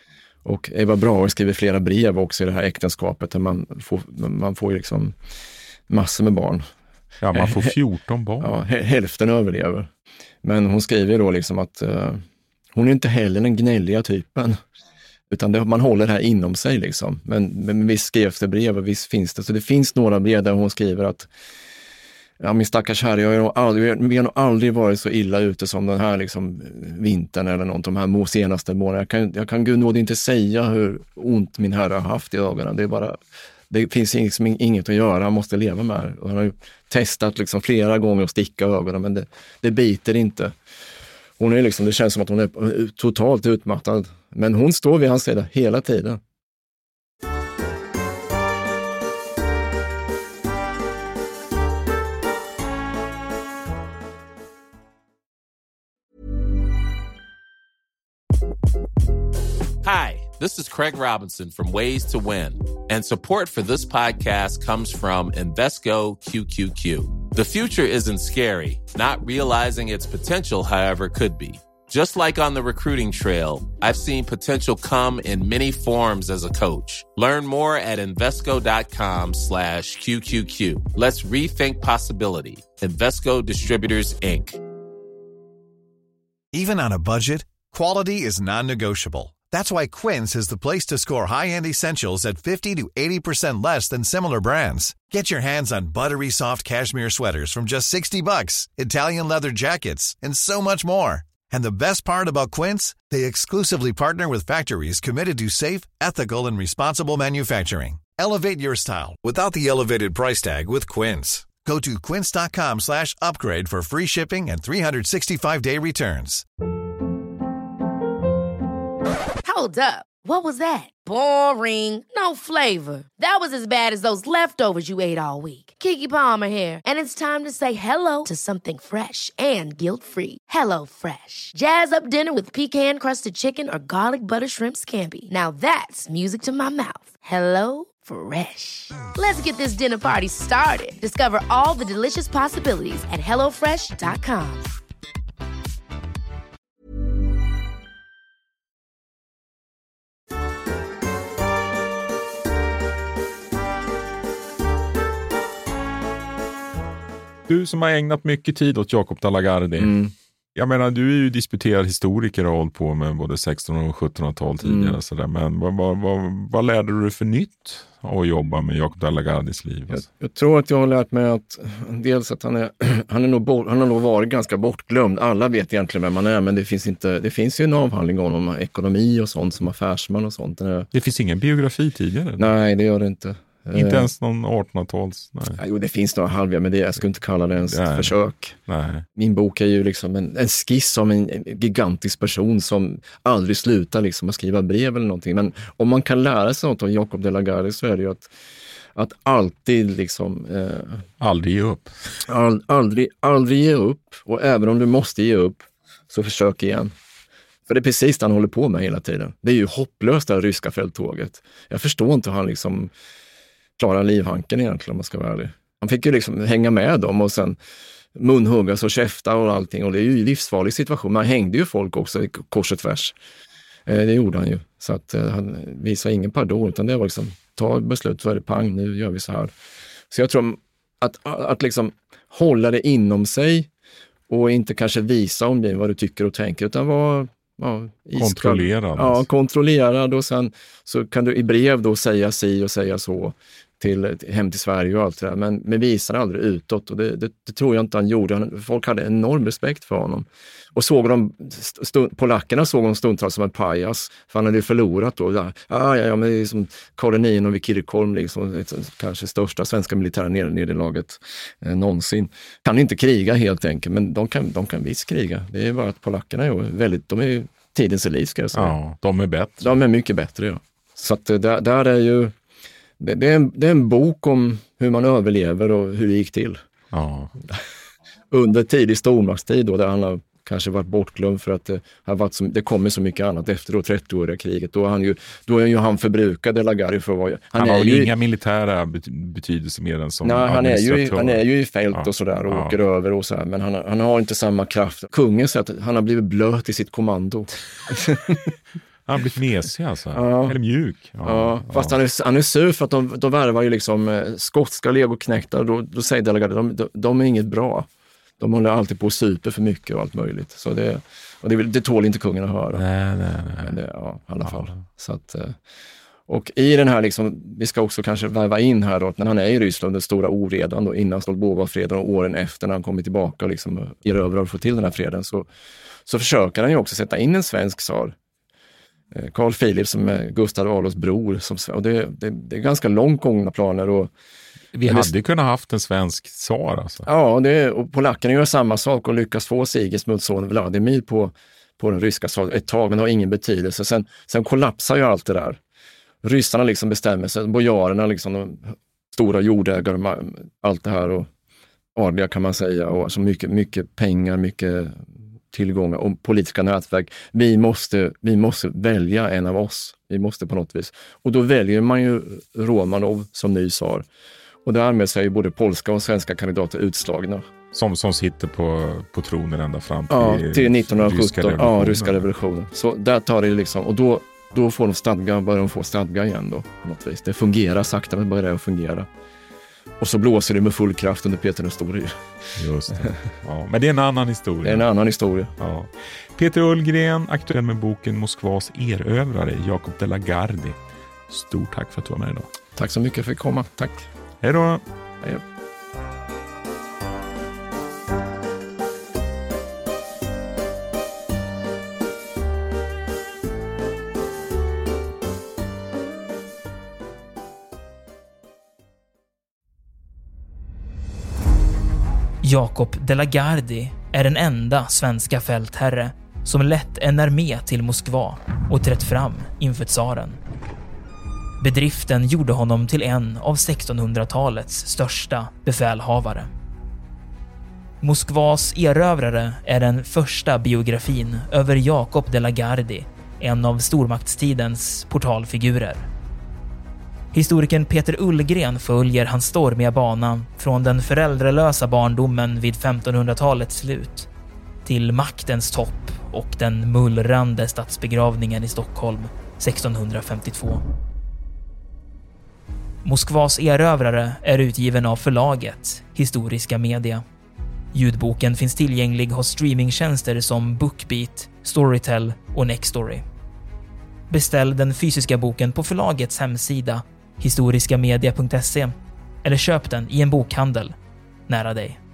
Och Ebba Brahe skriver flera brev också i det här äktenskapet där man får, man får ju liksom massor med barn. Ja, man får fjorton barn. Ja, hälften överlever. Men hon skriver då liksom att uh, hon är inte heller den gnälliga typen. Utan det, man håller det här inom sig liksom. Men, men visst skrevs det brev och visst finns det. Så det finns några brev där hon skriver att ja, min stackars herre, jag har nog aldrig, vi har nog aldrig varit så illa ute som den här liksom, vintern eller något, de här senaste månaderna. Jag kan, jag kan gud nog inte säga hur ont min herre har haft i ögonen. Det är bara... Det finns liksom inget att göra, han måste leva med det. Och han har ju testat liksom flera gånger att sticka ögonen, men det, det biter inte. Hon är liksom, det känns som att hon är totalt utmattad. Men hon står vid hans sida hela tiden. Hi, this is Craig Robinson from Ways to Win, and support for this podcast comes from Invesco Q Q Q. The future isn't scary. Not realizing its potential, however, could be. Just like on the recruiting trail, I've seen potential come in many forms as a coach. Learn more at Invesco.com slash QQQ. Let's rethink possibility. Invesco Distributors, Incorporated. Even on a budget, quality is non-negotiable. That's why Quince is the place to score high-end essentials at fifty to eighty percent less than similar brands. Get your hands on buttery soft cashmere sweaters from just sixty bucks, Italian leather jackets, and so much more. And the best part about Quince, they exclusively partner with factories committed to safe, ethical, and responsible manufacturing. Elevate your style without the elevated price tag with Quince. Go to quince.com slash upgrade for free shipping and three sixty-five day returns. Hold up. What was that? Boring. No flavor. That was as bad as those leftovers you ate all week. Keke Palmer here, and it's time to say hello to something fresh and guilt-free. Hello Fresh. Jazz up dinner with pecan-crusted chicken or garlic butter shrimp scampi. Now that's music to my mouth. Hello Fresh. Let's get this dinner party started. Discover all the delicious possibilities at hello fresh dot com. Du som har ägnat mycket tid åt Jakob de la Gardie. Mm. Jag menar, du är ju disputerad historiker och har hållit på med både sextonhundra- och sjuttonhundratal tidigare. Mm. Så där. Men vad, vad, vad, vad lärde du dig för nytt att jobba med Jacob de la Gardis liv? Jag, jag tror att jag har lärt mig att dels att han är, han är nog, bort, han har nog varit ganska bortglömd. Alla vet egentligen vem man är, men det finns, inte, det finns ju en avhandling om ekonomi och sånt som affärsman och sånt. Det finns ingen biografi tidigare? Nej, det gör det inte. Inte ens någon artonhundratals? Nej. Ja, jo, det finns några halvja, men det, jag skulle inte kalla det ens ett försök. Nej. Min bok är ju liksom en, en skiss om en gigantisk person som aldrig slutar liksom att skriva brev eller någonting. Men om man kan lära sig något av Jacob de la Garde så är det ju att, att alltid liksom... Eh, aldrig ge upp. All, aldrig, aldrig ge upp. Och även om du måste ge upp, så försök igen. För det är precis det han håller på med hela tiden. Det är ju hopplöst det här ryska fälttåget. Jag förstår inte hur han liksom... klara livhanken egentligen, om man ska vara ärlig. Han fick ju liksom hänga med dem och sen munhuggas och käfta och allting. Och det är ju en livsfarlig situation. Man hängde ju folk också i kors och tvärs. Eh, det gjorde han ju. Så att eh, han visade ingen pardon, utan det var liksom, ta beslut så är det pang, nu gör vi så här. Så jag tror att, att liksom hålla det inom sig och inte kanske visa om det vad du tycker och tänker, utan vara ja, kontrollerad. Ja, kontrollerad, och sen så kan du i brev då säga si och säga så till, hem till Sverige och allt det där, men, men visar aldrig utåt, och det, det, det tror jag inte han gjorde. Han, folk hade enorm respekt för honom. Och såg de, stund, polackerna såg de stundtals som en pajas, för han hade ju förlorat då. Ja, ja, ja, men det är som Karl nionde vid Kirkeholm, liksom, kanske största svenska militära nederlaget eh, någonsin. Kan inte kriga helt enkelt, men de kan, de kan visst kriga. Det är bara att polackerna är väldigt, de är tidens elit, ska jag säga. Ja, de är bättre. De är mycket bättre, ja. Så att där, där är ju, det, det, är en, det är en bok om hur man överlever och hur det gick till. Ja. Under tidig stormaktstid då, där han har kanske varit bortglömd för att det har varit så, det kommer så mycket annat efter då trettioåriga kriget. Då, han ju, då är ju han förbrukad, de la Garde, för att vara... Han, han har ju inga militära betydelser mer än som nej, han är ju Han är ju i fält ja. och sådär och ja. åker över och så här, men han, han har inte samma kraft. Kungen säger att han har blivit blöt i sitt kommando. Han har blivit mesig alltså. Ja. Eller mjuk. Ja, ja. Fast ja. Han, är, han är sur för att de, de värvar ju liksom eh, skotska legoknäktar. Då, då säger de la Garde, de, de, de är inget bra. De håller alltid på och super för mycket och allt möjligt. Så det, och det, det tål inte kungen att höra. Nej, nej, nej. Men det, ja, i alla ja. fall. Så att, och i den här, liksom, vi ska också kanske väva in här då, att när han är i Ryssland, den stora oredan då, innan Stolbova-freden och åren efter när han kommer tillbaka och liksom erövrar och får till den här freden, så, så försöker han ju också sätta in en svensk tsar. Carl Philip som är Gustav Adolfs bror. Som, och det, det, det är ganska långt gångna planer. Och, vi hade det, kunnat haft en svensk tsar alltså. Ja, det, och polackerna gör samma sak och lyckas få Sigismund son Vladimir på, på den ryska tsaren ett tag, men har ingen betydelse. Sen, sen kollapsar ju allt det där. Ryssarna liksom bestämmer sig, bojarerna, liksom, de stora jordägare, allt det här, och adliga kan man säga, och alltså mycket, mycket pengar, mycket tillgångar och politiska nätverk. Vi måste, vi måste välja en av oss. Vi måste på något vis. Och då väljer man ju Romanov som ny tsar. Och därmed så är ju både polska och svenska kandidater utslagna. Som, som sitter på, på tronen ända fram till, ja, till nittonhundrasjutton. Ryska revolutionen. Ja, ryska revolutionen. Så där tar det liksom, och då, då får de stadga, börjar de få stadga igen då på något vis. Det fungerar sakta, men börjar det att fungera. Och så blåser det med full kraft under Peter den store. Just det. Ja, men det är en annan historia. Det är en annan historia. Ja. Peter Ullgren, aktuell med boken Moskvas erövrare, Jacob de la Garde. Stort tack för att du var med idag. Tack så mycket för att jag fick komma. Tack. Hej då. Hej. Jacob de la Gardie är den enda svenska fältherre som lett en armé till Moskva och trätt fram inför tsaren. Bedriften gjorde honom till en av sextonhundratalets största befälhavare. Moskvas erövrare är den första biografin över Jacob de la Gardie, en av stormaktstidens portalfigurer. Historikern Peter Ullgren följer hans stormiga bana från den föräldralösa barndomen vid femtonhundratalets slut till maktens topp och den mullrande statsbegravningen i Stockholm sextonhundrafemtiotvå. Moskvas erövrare är utgiven av förlaget Historiska Media. Ljudboken finns tillgänglig hos streamingtjänster som BookBeat, Storytel och Nextory. Beställ den fysiska boken på förlagets hemsida historiskamedia punkt se eller köp den i en bokhandel nära dig.